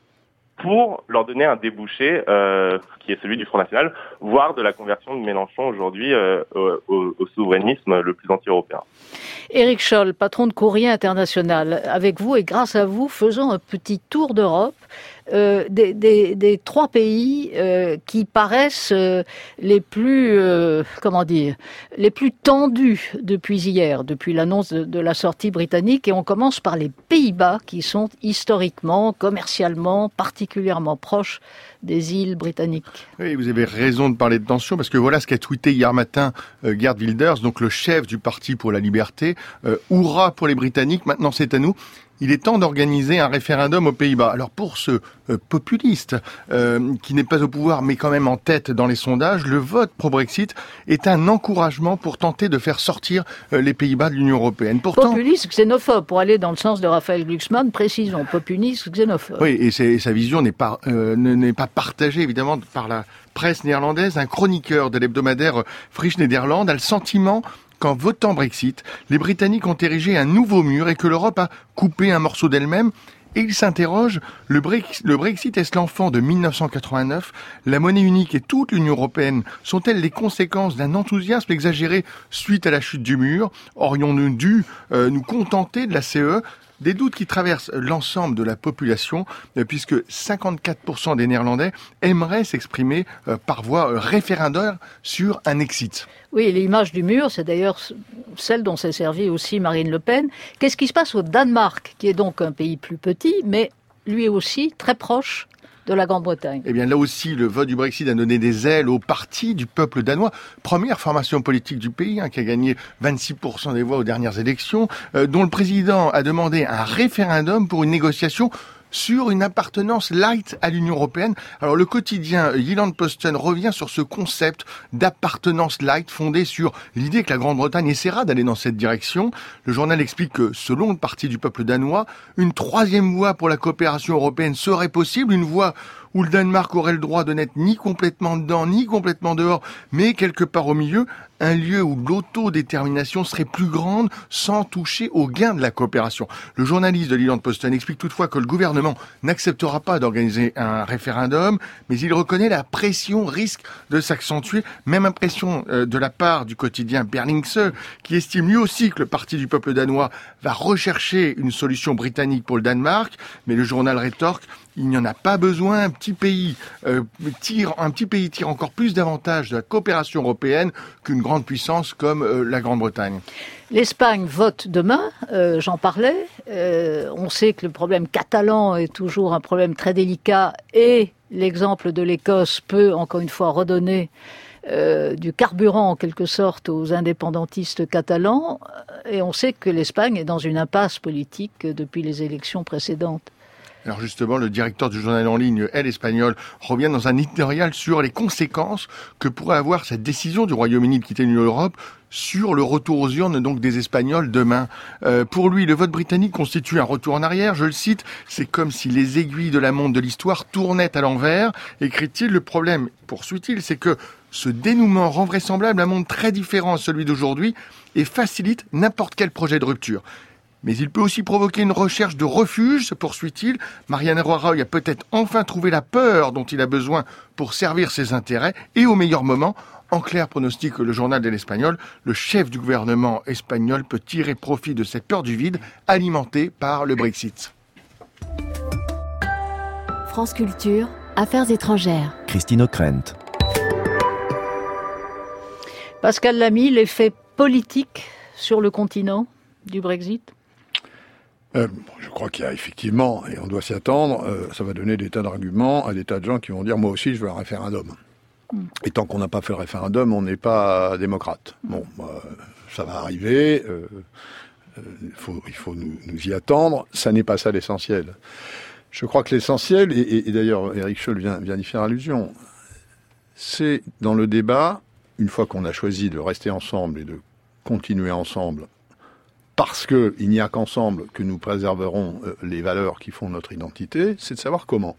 pour leur donner un débouché euh, qui est celui du Front National, voire de la conversion de Mélenchon aujourd'hui euh, au, au souverainisme le plus anti-européen. Éric Scholl, patron de Courrier International, avec vous et grâce à vous, faisons un petit tour d'Europe, euh, des, des, des trois pays euh, qui paraissent euh, les plus, euh, comment dire, les plus tendus depuis hier, depuis l'annonce de, de la sortie britannique. Et on commence par les Pays-Bas, qui sont historiquement, commercialement, particulièrement proches des îles britanniques. Oui, vous avez raison de parler de tension, parce que voilà ce qu'a tweeté hier matin euh, Geert Wilders, donc le chef du Parti pour la liberté. Euh, Hourra pour les Britanniques, maintenant c'est à nous. Il est temps d'organiser un référendum aux Pays-Bas. Alors pour ce euh, populiste euh, qui n'est pas au pouvoir mais quand même en tête dans les sondages, le vote pro-Brexit est un encouragement pour tenter de faire sortir euh, les Pays-Bas de l'Union européenne. Pourtant, populiste xénophobe, pour aller dans le sens de Raphaël Glucksmann, précisons, populiste xénophobe. Oui, et, c'est, et sa vision n'est pas, euh, n'est pas partagée évidemment par la presse néerlandaise. Un chroniqueur de l'hebdomadaire Frisch Nederland a le sentiment qu'en votant Brexit, les Britanniques ont érigé un nouveau mur et que l'Europe a coupé un morceau d'elle-même. Et il s'interroge, le Brexit, le Brexit est-ce l'enfant de mille neuf cent quatre-vingt-neuf? La monnaie unique et toute l'Union européenne sont-elles les conséquences d'un enthousiasme exagéré suite à la chute du mur? Aurions-nous dû euh, nous contenter de la C E? Des doutes qui traversent l'ensemble de la population, puisque cinquante-quatre pour cent des Néerlandais aimeraient s'exprimer par voie référendaire sur un exit. Oui, l'image du mur, c'est d'ailleurs celle dont s'est servie aussi Marine Le Pen. Qu'est-ce qui se passe au Danemark, qui est donc un pays plus petit, mais lui aussi très proche de la Grande-Bretagne? Eh bien, là aussi, le vote du Brexit a donné des ailes au parti du peuple danois. Première formation politique du pays, hein, qui a gagné vingt-six pour cent des voix aux dernières élections, euh, dont le président a demandé un référendum pour une négociation sur une appartenance light à l'Union européenne. Alors le quotidien Jyllands-Posten revient sur ce concept d'appartenance light fondé sur l'idée que la Grande-Bretagne essaiera d'aller dans cette direction. Le journal explique que, selon le parti du peuple danois, une troisième voie pour la coopération européenne serait possible, une voie où le Danemark aurait le droit de n'être ni complètement dedans, ni complètement dehors, mais quelque part au milieu, un lieu où l'autodétermination serait plus grande sans toucher au gain de la coopération. Le journaliste de Jyllands-Posten explique toutefois que le gouvernement n'acceptera pas d'organiser un référendum, mais il reconnaît la pression risque de s'accentuer, même impression euh, de la part du quotidien Berlingse, qui estime lui aussi que le parti du peuple danois va rechercher une solution britannique pour le Danemark, mais le journal rétorque: Il n'y en a pas besoin. Un petit pays euh, tire, un petit pays tire encore plus d'avantages de la coopération européenne qu'une grande puissance comme euh, la Grande-Bretagne. L'Espagne vote demain, euh, j'en parlais. Euh, on sait que le problème catalan est toujours un problème très délicat et l'exemple de l'Écosse peut, encore une fois, redonner euh, du carburant, en quelque sorte, aux indépendantistes catalans. Et on sait que l'Espagne est dans une impasse politique depuis les élections précédentes. Alors justement, le directeur du journal en ligne El Espagnol revient dans un éditorial sur les conséquences que pourrait avoir cette décision du Royaume-Uni de quitter l'Union européenne sur le retour aux urnes donc des Espagnols demain. Euh, pour lui, le vote britannique constitue un retour en arrière. Je le cite, c'est comme si les aiguilles de la montre de l'histoire tournaient à l'envers. Écrit-il, le problème, poursuit-il, c'est que ce dénouement rend vraisemblable un monde très différent à celui d'aujourd'hui et facilite n'importe quel projet de rupture. Mais il peut aussi provoquer une recherche de refuge, se poursuit-il. Mariano Rajoy a peut-être enfin trouvé la peur dont il a besoin pour servir ses intérêts et au meilleur moment. En clair, pronostique le journal de l'Espagnol, le chef du gouvernement espagnol peut tirer profit de cette peur du vide alimentée par le Brexit. France Culture, Affaires étrangères. Christine O'Krent. Pascal Lamy, l'effet politique sur le continent du Brexit ? Euh, je crois qu'il y a effectivement, et on doit s'y attendre, euh, ça va donner des tas d'arguments à des tas de gens qui vont dire « moi aussi je veux un référendum mm. ». Et tant qu'on n'a pas fait le référendum, on n'est pas démocrate. Bon, euh, ça va arriver, euh, euh, il faut, il faut nous, nous y attendre, ça n'est pas ça l'essentiel. Je crois que l'essentiel, et, et, et d'ailleurs Éric Scholl vient, vient d'y faire allusion, c'est dans le débat, une fois qu'on a choisi de rester ensemble et de continuer ensemble, parce qu'il n'y a qu'ensemble que nous préserverons les valeurs qui font notre identité, c'est de savoir comment.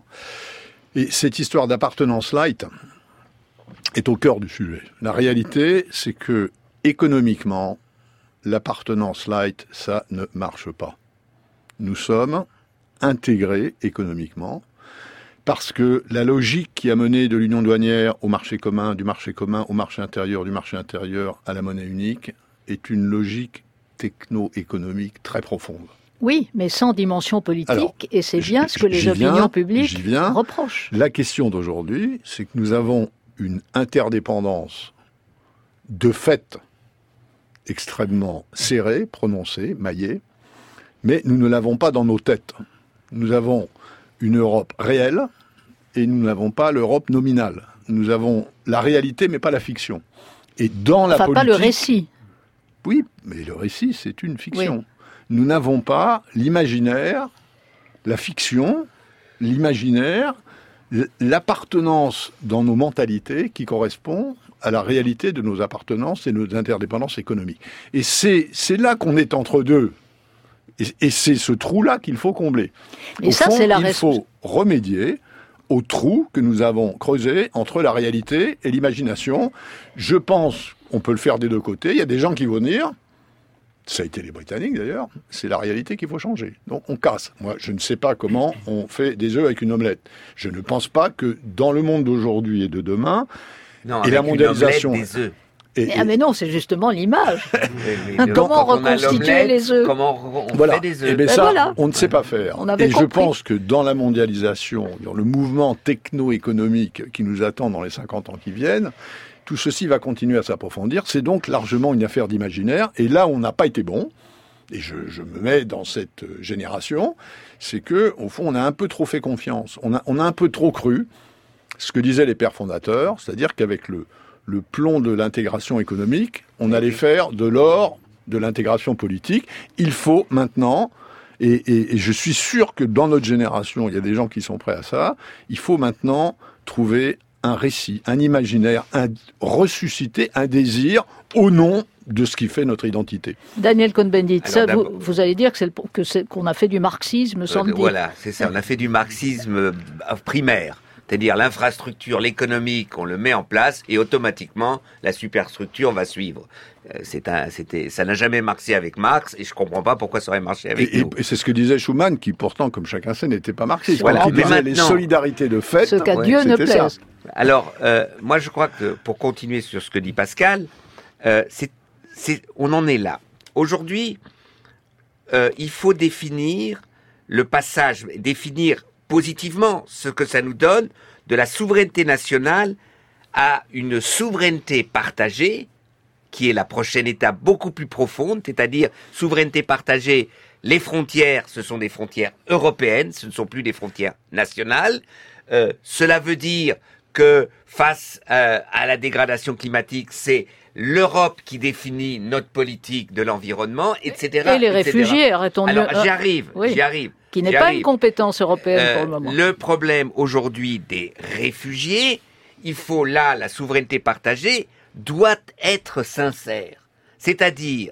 Et cette histoire d'appartenance light est au cœur du sujet. La réalité, c'est que économiquement, l'appartenance light, ça ne marche pas. Nous sommes intégrés économiquement parce que la logique qui a mené de l'union douanière au marché commun, du marché commun au marché intérieur, du marché intérieur à la monnaie unique, est une logique techno-économique très profonde. Oui, mais sans dimension politique, alors, et c'est bien ce que les viens, opinions publiques reprochent. La question d'aujourd'hui, c'est que nous avons une interdépendance de fait extrêmement serrée, prononcée, maillée, mais nous ne l'avons pas dans nos têtes. Nous avons une Europe réelle et nous n'avons pas l'Europe nominale. Nous avons la réalité, mais pas la fiction. Et dans la enfin, politique... pas le récit. Oui, mais le récit, c'est une fiction. Oui. Nous n'avons pas l'imaginaire, la fiction, l'imaginaire, l'appartenance dans nos mentalités qui correspond à la réalité de nos appartenances et nos interdépendances économiques. Et c'est, c'est là qu'on est entre deux. Et, et c'est ce trou-là qu'il faut combler. Et Au ça, fond, c'est la il raison. faut remédier au trou que nous avons creusé entre la réalité et l'imagination. Je pense qu'on peut le faire des deux côtés. Il y a des gens qui vont dire, ça a été les Britanniques d'ailleurs, c'est la réalité qu'il faut changer. Donc on casse. Moi, je ne sais pas comment on fait des œufs avec une omelette. Je ne pense pas que dans le monde d'aujourd'hui et de demain, non, et la mondialisation... Une omelette, des œufs. Et, mais, et... Ah mais non, c'est justement l'image. oui, oui, comment reconstituer les œufs? Comment on voilà. fait des œufs? Et bien ben ça, voilà. on ne sait pas faire. On avait et compris. je pense que dans la mondialisation, dans le mouvement techno-économique qui nous attend dans les cinquante ans qui viennent, tout ceci va continuer à s'approfondir. C'est donc largement une affaire d'imaginaire. Et là, on n'a pas été bon. Et je, je me mets dans cette génération. C'est que, au fond, on a un peu trop fait confiance. On a, on a un peu trop cru ce que disaient les pères fondateurs, c'est-à-dire qu'avec le le plomb de l'intégration économique, on allait faire de l'or de l'intégration politique. Il faut maintenant, et, et, et je suis sûr que dans notre génération, il y a des gens qui sont prêts à ça, il faut maintenant trouver un récit, un imaginaire, un, ressusciter un désir au nom de ce qui fait notre identité. Daniel Cohn-Bendit, ça, vous, vous allez dire que c'est, que c'est qu'on a fait du marxisme, semble dire. Voilà, c'est ça, on a fait du marxisme primaire. C'est-à-dire l'infrastructure, l'économique, on le met en place et automatiquement la superstructure va suivre. C'est un, c'était, ça n'a jamais marché avec Marx et je comprends pas pourquoi ça aurait marché avec et, nous. Et c'est ce que disait Schuman, qui pourtant, comme chacun sait, n'était pas marxiste. Voilà. Qui disait maintenant, les solidarités de fait. Ce qu'à ouais, Dieu ne plaise. Ça. Alors, euh, moi je crois que pour continuer sur ce que dit Pascal, euh, c'est, c'est, on en est là. Aujourd'hui, euh, il faut définir le passage, définir positivement, ce que ça nous donne de la souveraineté nationale à une souveraineté partagée, qui est la prochaine étape beaucoup plus profonde, c'est-à-dire souveraineté partagée, les frontières, ce sont des frontières européennes, ce ne sont plus des frontières nationales. Euh, cela veut dire que face euh, à la dégradation climatique, c'est l'Europe qui définit notre politique de l'environnement, et cetera. Et les et cetera. Réfugiés, arrêtons de... Alors, j'y arrive, oui, j'y arrive. Qui n'est j'y pas arrive. une compétence européenne Euh, pour le moment. Le problème aujourd'hui des réfugiés, il faut là, la souveraineté partagée doit être sincère. C'est-à-dire,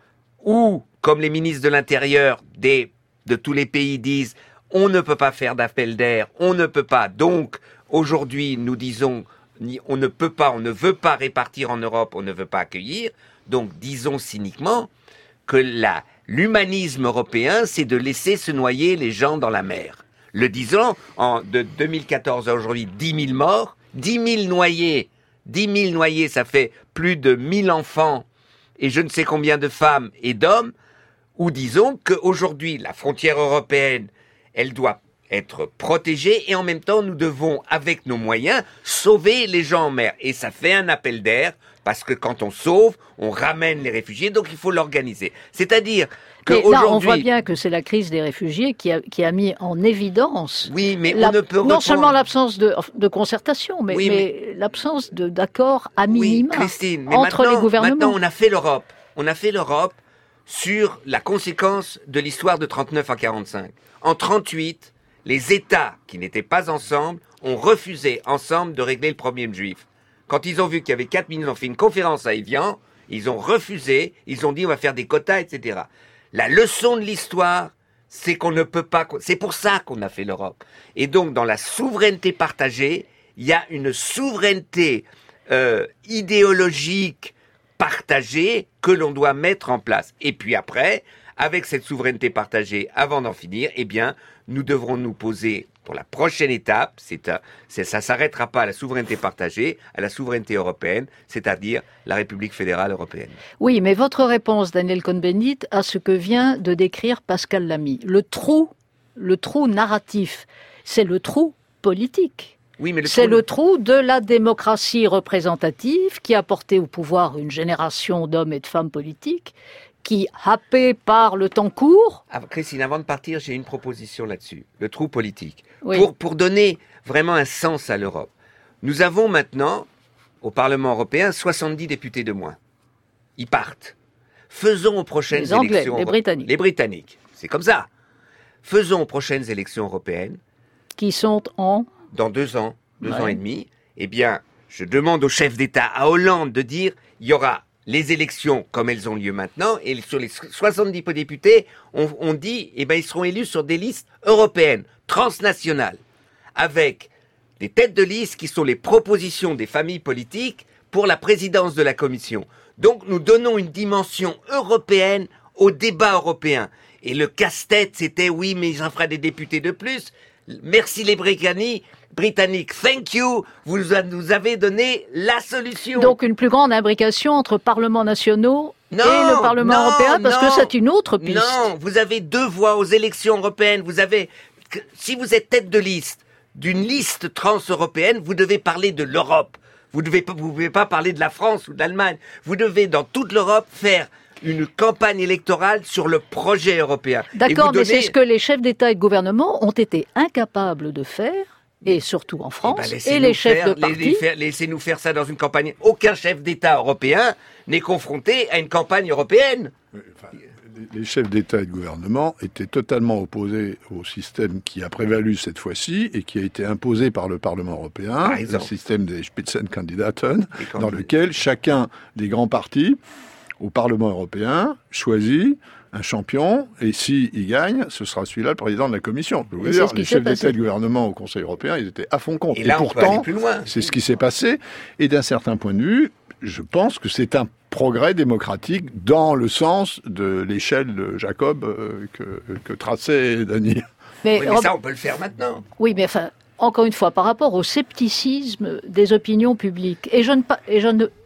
où, comme les ministres de l'Intérieur des, de tous les pays disent, on ne peut pas faire d'appel d'air, on ne peut pas. Donc, aujourd'hui, nous disons, on ne peut pas, on ne veut pas répartir en Europe, on ne veut pas accueillir. Donc, disons cyniquement que la, l'humanisme européen, c'est de laisser se noyer les gens dans la mer. Le disons, en, de deux mille quatorze à aujourd'hui, dix mille morts, dix mille noyés. dix mille noyés, ça fait plus de mille enfants et je ne sais combien de femmes et d'hommes. Ou disons qu'aujourd'hui, la frontière européenne, elle doit être protégée et en même temps, nous devons, avec nos moyens, sauver les gens en mer. Et ça fait un appel d'air parce que quand on sauve, on ramène les réfugiés, donc il faut l'organiser. C'est-à-dire que mais là, on aujourd'hui... voit bien que c'est la crise des réfugiés qui a, qui a mis en évidence oui, mais la, on ne peut non reprendre... seulement l'absence de, de concertation, mais, oui, mais, mais l'absence de, d'accord à minima oui, Christine, mais entre les gouvernements. Maintenant, on a fait l'Europe. On a fait l'Europe sur la conséquence de l'histoire de trente-neuf à quarante-cinq. En trente-huit, les États qui n'étaient pas ensemble ont refusé ensemble de régler le problème juif. Quand ils ont vu qu'il y avait quatre millions, ils ont fait une conférence à Évian, ils ont refusé, ils ont dit on va faire des quotas, et cetera. La leçon de l'histoire, c'est qu'on ne peut pas... C'est pour ça qu'on a fait l'Europe. Et donc, dans la souveraineté partagée, il y a une souveraineté euh, idéologique partagée que l'on doit mettre en place. Et puis après, avec cette souveraineté partagée, avant d'en finir, eh bien, nous devrons nous poser pour la prochaine étape, c'est un, c'est, ça ne s'arrêtera pas à la souveraineté partagée, à la souveraineté européenne, c'est-à-dire la République fédérale européenne. Oui, mais votre réponse, Daniel Cohn-Bendit, à ce que vient de décrire Pascal Lamy, le trou, le trou narratif, c'est le trou politique. Oui, mais le c'est trou... le trou de la démocratie représentative qui a porté au pouvoir une génération d'hommes et de femmes politiques qui, happés par le temps court... Ah, Christine, avant de partir, j'ai une proposition là-dessus, le trou politique. Oui. Pour, pour donner vraiment un sens à l'Europe. Nous avons maintenant, au Parlement européen, soixante-dix députés de moins. Ils partent. Faisons aux prochaines les Anglais, élections... Les Britanniques. Les Britanniques, c'est comme ça. Faisons aux prochaines élections européennes... Qui sont en... Dans deux ans, deux ouais. ans et demi. Eh bien, je demande au chef d'État, à Hollande, de dire, il y aura... les élections comme elles ont lieu maintenant, et sur les soixante-dix députés, on, on dit, eh ben, ils seront élus sur des listes européennes, transnationales, avec des têtes de liste qui sont les propositions des familles politiques pour la présidence de la Commission. Donc, nous donnons une dimension européenne au débat européen. Et le casse-tête, c'était, oui, mais j'en ferai des députés de plus. Merci les Britanniques. Britannique, thank you, vous nous avez donné la solution. Donc une plus grande imbrication entre parlements nationaux non, et le Parlement non, européen, parce non, que c'est une autre piste. Non, vous avez deux voix aux élections européennes. Vous avez, si vous êtes tête de liste d'une liste trans-européenne, vous devez parler de l'Europe. Vous ne pouvez pas parler de la France ou d'Allemagne. Vous devez, dans toute l'Europe, faire une campagne électorale sur le projet européen. D'accord, donnez... mais c'est ce que les chefs d'État et de gouvernement ont été incapables de faire. Et surtout en France, eh ben, et les chefs faire, de parti. Les, les laissez-nous faire ça dans une campagne. Aucun chef d'État européen n'est confronté à une campagne européenne. Enfin, les chefs d'État et de gouvernement étaient totalement opposés au système qui a prévalu cette fois-ci et qui a été imposé par le Parlement européen, le système des Spitzenkandidaten, dans lequel chacun des grands partis au Parlement européen choisit un champion, et s'il si gagne, ce sera celui-là le président de la Commission. Je veux dire, les chefs d'État et de gouvernement au Conseil européen, ils étaient à fond compte. Et, et là, pourtant, on c'est ce qui s'est passé. Et d'un certain point de vue, je pense que c'est un progrès démocratique dans le sens de l'échelle de Jacob euh, que, que traçait Dany. Mais, oui, mais ça, on peut le faire maintenant. Oui, mais enfin, encore une fois, par rapport au scepticisme des opinions publiques, et je ne, et je ne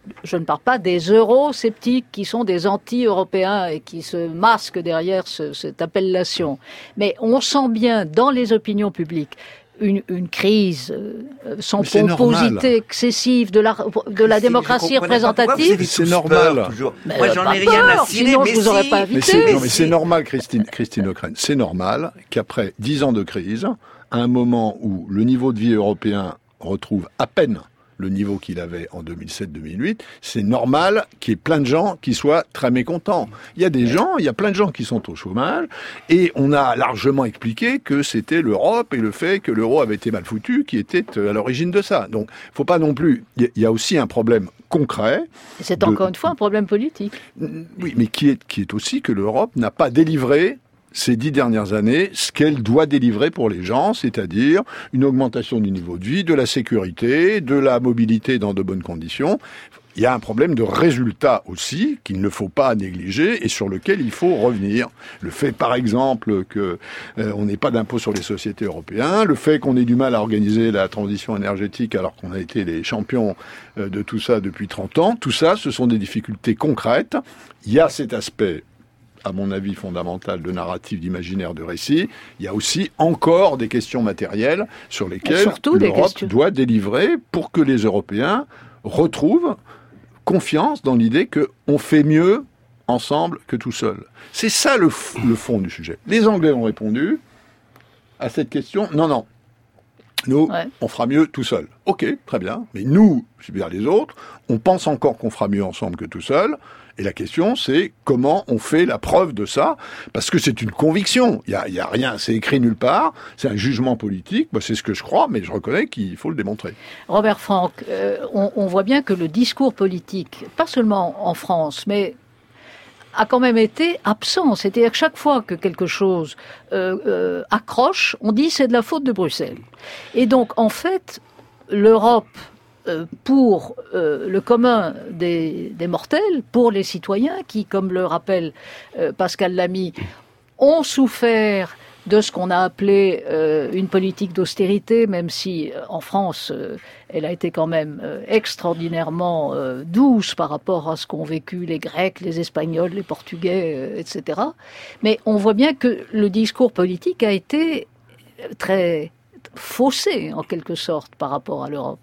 je ne parle pas des eurosceptiques qui sont des anti-européens et qui se masquent derrière ce, cette appellation. Mais on sent bien dans les opinions publiques Une, une crise euh, sans pomposité excessive de la, de la démocratie représentative. C'est normal. Mais Moi, j'en ai rien à cirer, sinon mais je vous si. aurais pas invité. Mais c'est, non, mais c'est normal, Christine, Christine Ockrent. C'est normal qu'après dix ans de crise, à un moment où le niveau de vie européen retrouve à peine le niveau qu'il avait en deux mille sept deux mille huit, c'est normal qu'il y ait plein de gens qui soient très mécontents. Il y a des gens, il y a plein de gens qui sont au chômage, et on a largement expliqué que c'était l'Europe et le fait que l'euro avait été mal foutu qui était à l'origine de ça. Donc, faut pas non plus... Il y a aussi un problème concret. C'est de... encore une fois un problème politique. Oui, mais qui est, qui est aussi que l'Europe n'a pas délivré ces dix dernières années, ce qu'elle doit délivrer pour les gens, c'est-à-dire une augmentation du niveau de vie, de la sécurité, de la mobilité dans de bonnes conditions. Il y a un problème de résultat aussi qu'il ne faut pas négliger et sur lequel il faut revenir. Le fait, par exemple, que euh, on n'ait pas d'impôt sur les sociétés européennes, le fait qu'on ait du mal à organiser la transition énergétique alors qu'on a été les champions euh, de tout ça depuis trente ans, tout ça, ce sont des difficultés concrètes. Il y a cet aspect, à mon avis, fondamental de narrative, d'imaginaire, de récit. Il y a aussi encore des questions matérielles sur lesquelles l'Europe questions... doit délivrer pour que les Européens retrouvent confiance dans l'idée qu'on fait mieux ensemble que tout seul. C'est ça le, f- le fond du sujet. Les Anglais ont répondu à cette question. Non, non. Nous, ouais. on fera mieux tout seul. Ok, très bien. Mais nous, je veux dire les autres, on pense encore qu'on fera mieux ensemble que tout seul. Et la question, c'est comment on fait la preuve de ça, parce que c'est une conviction. Il y a, il y a rien, c'est écrit nulle part. C'est un jugement politique. Moi, c'est ce que je crois, mais je reconnais qu'il faut le démontrer. Robert Frank, euh, on, on voit bien que le discours politique, pas seulement en France, mais a quand même été absent. C'est-à-dire que chaque fois que quelque chose euh, euh, accroche, on dit c'est de la faute de Bruxelles. Et donc, en fait, l'Europe, euh, pour euh, le commun des, des mortels, pour les citoyens qui, comme le rappelle euh, Pascal Lamy, ont souffert de ce qu'on a appelé euh, une politique d'austérité, même si euh, en France, euh, elle a été quand même euh, extraordinairement euh, douce par rapport à ce qu'ont vécu les Grecs, les Espagnols, les Portugais, euh, et cetera. Mais on voit bien que le discours politique a été très faussé, en quelque sorte, par rapport à l'Europe.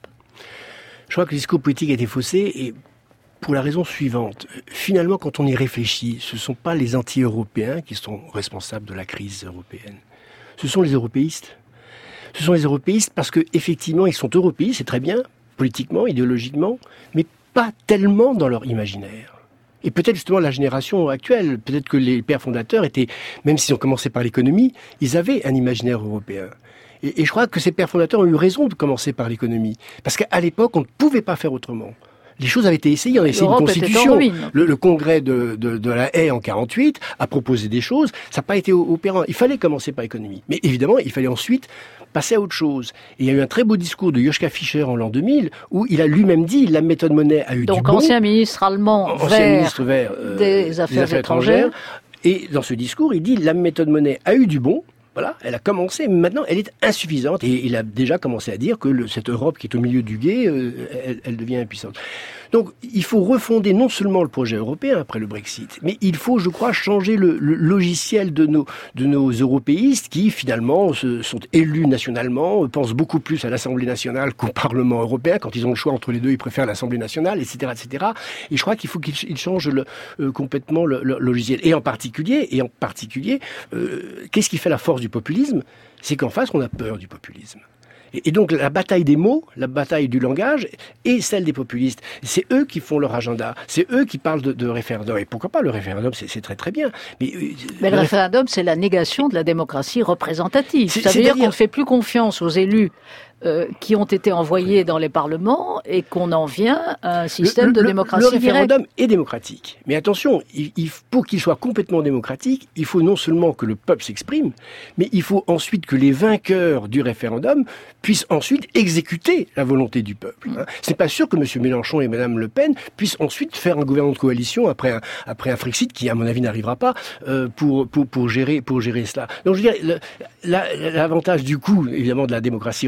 Je crois que le discours politique a été faussé, et pour la raison suivante. Finalement, quand on y réfléchit, ce ne sont pas les anti-européens qui sont responsables de la crise européenne. Ce sont les européistes. Ce sont les européistes parce qu'effectivement, ils sont européistes, c'est très bien, politiquement, idéologiquement, mais pas tellement dans leur imaginaire. Et peut-être justement la génération actuelle, peut-être que les pères fondateurs étaient, même s'ils ont commencé par l'économie, ils avaient un imaginaire européen. Et, et je crois que ces pères fondateurs ont eu raison de commencer par l'économie. Parce qu'à l'époque, on ne pouvait pas faire autrement. Les choses avaient été essayées, on a essayé une constitution. Le, le congrès de, de, de la Haye en quarante-huit a proposé des choses, ça n'a pas été opérant. Il fallait commencer par l'économie. Mais évidemment, il fallait ensuite passer à autre chose. Et il y a eu un très beau discours de Joschka Fischer en l'an deux mille, où il a lui-même dit la méthode Monnet a eu Donc, du bon. Donc ancien ministre allemand ancien vert, ministre vert euh, des, affaires des Affaires étrangères. Et dans ce discours, il dit la méthode Monnet a eu du bon. Voilà, elle a commencé, mais maintenant elle est insuffisante. Et il a déjà commencé à dire que le, cette Europe qui est au milieu du gué, euh, elle, elle devient impuissante. Donc il faut refonder non seulement le projet européen après le Brexit, mais il faut, je crois, changer le, le logiciel de nos, de nos européistes qui finalement se, sont élus nationalement, pensent beaucoup plus à l'Assemblée nationale qu'au Parlement européen. Quand ils ont le choix entre les deux, ils préfèrent l'Assemblée nationale, et cetera, et cetera. Et je crois qu'il faut qu'ils changent le, euh, complètement le, le logiciel. Et en particulier, et en particulier, euh, qu'est-ce qui fait la force du populisme? C'est qu'en face, on a peur du populisme. Et donc la bataille des mots, la bataille du langage est celle des populistes. C'est eux qui font leur agenda, c'est eux qui parlent de, de référendum. Et pourquoi pas, le référendum, c'est, c'est très très bien. Mais, Mais le, le référendum, c'est la négation de la démocratie représentative. Ça veut dire qu'on ne fait plus confiance aux élus euh, qui ont été envoyés dans les parlements et qu'on en vient à un système le, de le, démocratie directe. Le référendum directe. est démocratique. Mais attention, il, il, pour qu'il soit complètement démocratique, il faut non seulement que le peuple s'exprime, mais il faut ensuite que les vainqueurs du référendum puissent ensuite exécuter la volonté du peuple. Hein. C'est pas sûr que M. Mélenchon et Mme Le Pen puissent ensuite faire un gouvernement de coalition après un, après un Frexit qui, à mon avis, n'arrivera pas euh, pour, pour, pour, gérer, pour gérer cela. Donc, je veux dire, le, la, l'avantage du coup, évidemment, de la démocratie représentative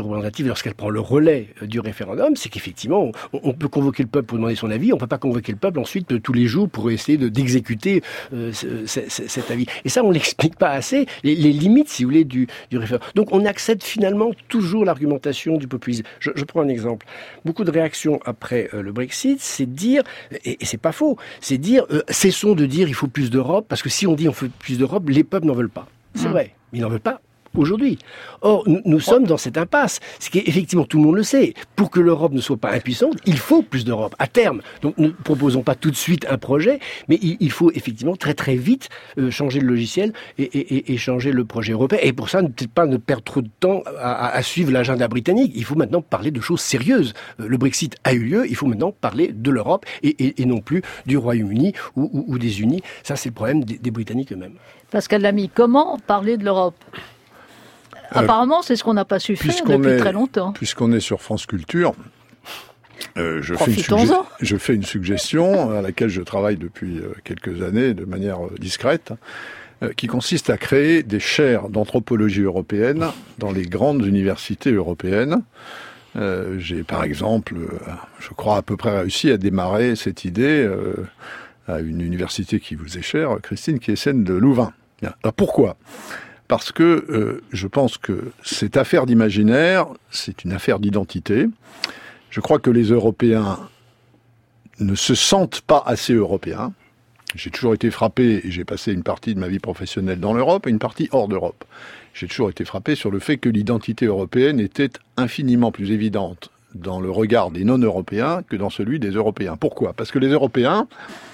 lorsqu'elle prend le relais du référendum, c'est qu'effectivement, on, on peut convoquer le peuple pour demander son avis, on ne peut pas convoquer le peuple ensuite euh, tous les jours pour essayer de, d'exécuter euh, ce, ce, cet avis. Et ça, on l'explique pas assez, les, les limites, si vous voulez, du, du référendum. Donc on accepte finalement toujours l'argumentation du populisme. Je, je prends un exemple. Beaucoup de réactions après euh, le Brexit, c'est de dire, et, et c'est pas faux, c'est dire, euh, cessons de dire il faut plus d'Europe, parce que si on dit on faut plus d'Europe, les peuples n'en veulent pas. C'est mmh. vrai, mais ils n'en veulent pas aujourd'hui. Or, nous, nous sommes dans cette impasse. Ce qui est, effectivement, tout le monde le sait. Pour que l'Europe ne soit pas impuissante, il faut plus d'Europe, à terme. Donc, ne proposons pas tout de suite un projet, mais il, il faut effectivement très très vite euh, changer le logiciel et, et, et changer le projet européen. Et pour ça, ne peut-être pas ne perdre trop de temps à, à suivre l'agenda britannique. Il faut maintenant parler de choses sérieuses. Euh, le Brexit a eu lieu, il faut maintenant parler de l'Europe et, et, et non plus du Royaume-Uni ou, ou, ou des Unis. Ça, c'est le problème des, des Britanniques eux-mêmes. Pascal Lamy, comment parler de l'Europe ? Apparemment, c'est ce qu'on n'a pas su faire depuis est, très longtemps. Puisqu'on est sur France Culture, euh, je, fais une sugge- je fais une suggestion à laquelle je travaille depuis euh, quelques années de manière euh, discrète, euh, qui consiste à créer des chaires d'anthropologie européenne dans les grandes universités européennes. Euh, j'ai par exemple, euh, je crois à peu près réussi à démarrer cette idée euh, à une université qui vous est chère, Christine, qui est celle de Louvain. Bien. Alors pourquoi ? Parce que euh, je pense que cette affaire d'imaginaire, c'est une affaire d'identité. Je crois que les Européens ne se sentent pas assez européens. J'ai toujours été frappé, et j'ai passé une partie de ma vie professionnelle dans l'Europe et une partie hors d'Europe. J'ai toujours été frappé sur le fait que l'identité européenne était infiniment plus évidente dans le regard des non-Européens que dans celui des Européens. Pourquoi ? Parce que les Européens,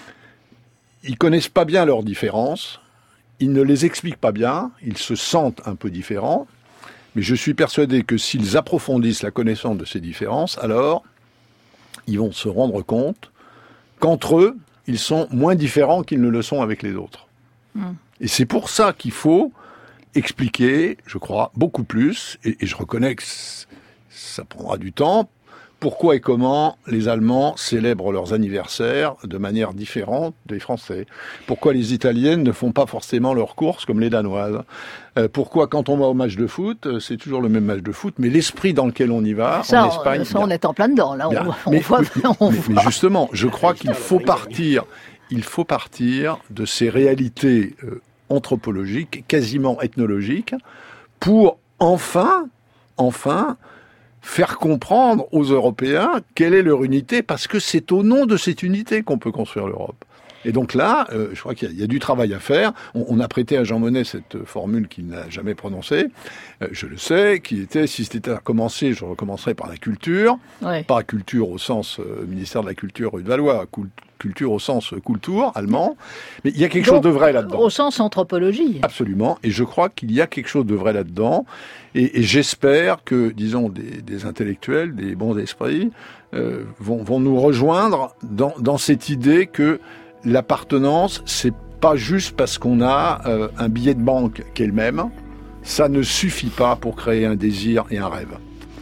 ils connaissent pas bien leurs différences. Ils ne les expliquent pas bien, ils se sentent un peu différents, mais je suis persuadé que s'ils approfondissent la connaissance de ces différences, alors ils vont se rendre compte qu'entre eux, ils sont moins différents qu'ils ne le sont avec les autres. Mmh. Et c'est pour ça qu'il faut expliquer, je crois, beaucoup plus, et, et je reconnais que ça prendra du temps, pourquoi et comment les Allemands célèbrent leurs anniversaires de manière différente des Français. Pourquoi les Italiennes ne font pas forcément leurs courses comme les Danoises. Euh, pourquoi quand on va au match de foot, c'est toujours le même match de foot, mais l'esprit dans lequel on y va, ça, en Espagne... Ça, on est en plein dedans, là. On, on mais, voit, mais, on mais, voit. mais justement, je crois qu'il faut partir, il faut partir de ces réalités euh, anthropologiques, quasiment ethnologiques, pour enfin, enfin... faire comprendre aux Européens quelle est leur unité, parce que c'est au nom de cette unité qu'on peut construire l'Europe. Et donc là, euh, je crois qu'il y a, il y a du travail à faire. On, on a prêté à Jean Monnet cette formule qu'il n'a jamais prononcée, euh, je le sais, qui était, si c'était à recommencer, je recommencerais par la culture, ouais. Pas culture au sens euh, ministère de la Culture rue de Valois, cool, culture au sens Kultur, allemand, mais il y a quelque donc, chose de vrai là-dedans. Au sens anthropologie. Absolument, et je crois qu'il y a quelque chose de vrai là-dedans, et, et j'espère que, disons, des, des intellectuels, des bons esprits, euh, vont, vont nous rejoindre dans, dans cette idée que l'appartenance, c'est pas juste parce qu'on a euh, un billet de banque qui est le même, ça ne suffit pas pour créer un désir et un rêve.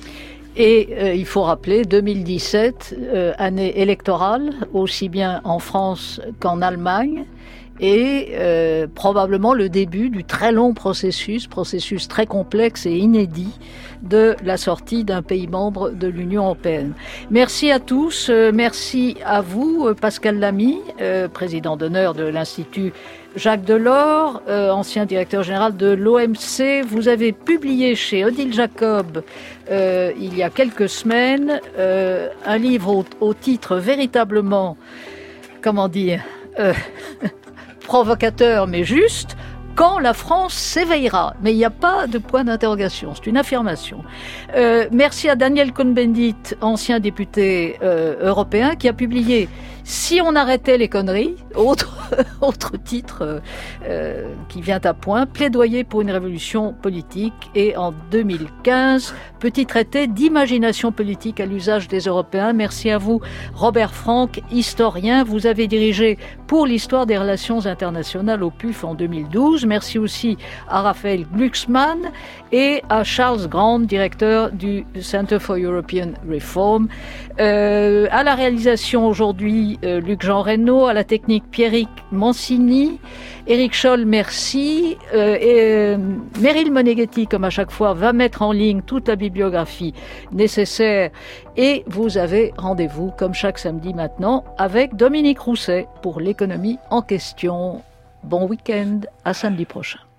Et euh, il faut rappeler, deux mille dix-sept, euh, année électorale, aussi bien en France qu'en Allemagne, et euh, probablement le début du très long processus, processus très complexe et inédit, de la sortie d'un pays membre de l'Union européenne. Merci à tous, euh, merci à vous, Pascal Lamy, euh, président d'honneur de l'Institut Jacques Delors, euh, ancien directeur général de l'O M C. Vous avez publié chez Odile Jacob, euh, il y a quelques semaines, euh, un livre au, au titre véritablement, comment dire, euh, provocateur mais juste, quand la France s'éveillera. Mais il n'y a pas de point d'interrogation, c'est une affirmation. Euh, merci à Daniel Cohn-Bendit, ancien député euh, européen, qui a publié « Si on arrêtait les conneries », autre, autre titre euh, euh, qui vient à point, « Plaidoyer pour une révolution politique ». Et en deux mille quinze, petit traité d'imagination politique à l'usage des Européens. Merci à vous, Robert Franck, historien. Vous avez dirigé pour l'histoire des relations internationales au P U F en deux mille douze. Merci aussi à Raphaël Glucksmann et à Charles Grant, directeur du Center for European Reform. Euh, à la réalisation aujourd'hui, euh, Luc-Jean Reynaud, à la technique Pierrick Mancini, Éric Scholl, merci. Euh, et euh, Meryl Moneghetti, comme à chaque fois, va mettre en ligne toute la bibliographie nécessaire. Et vous avez rendez-vous, comme chaque samedi maintenant, avec Dominique Rousset pour l'économie en question. Bon week-end, à samedi prochain.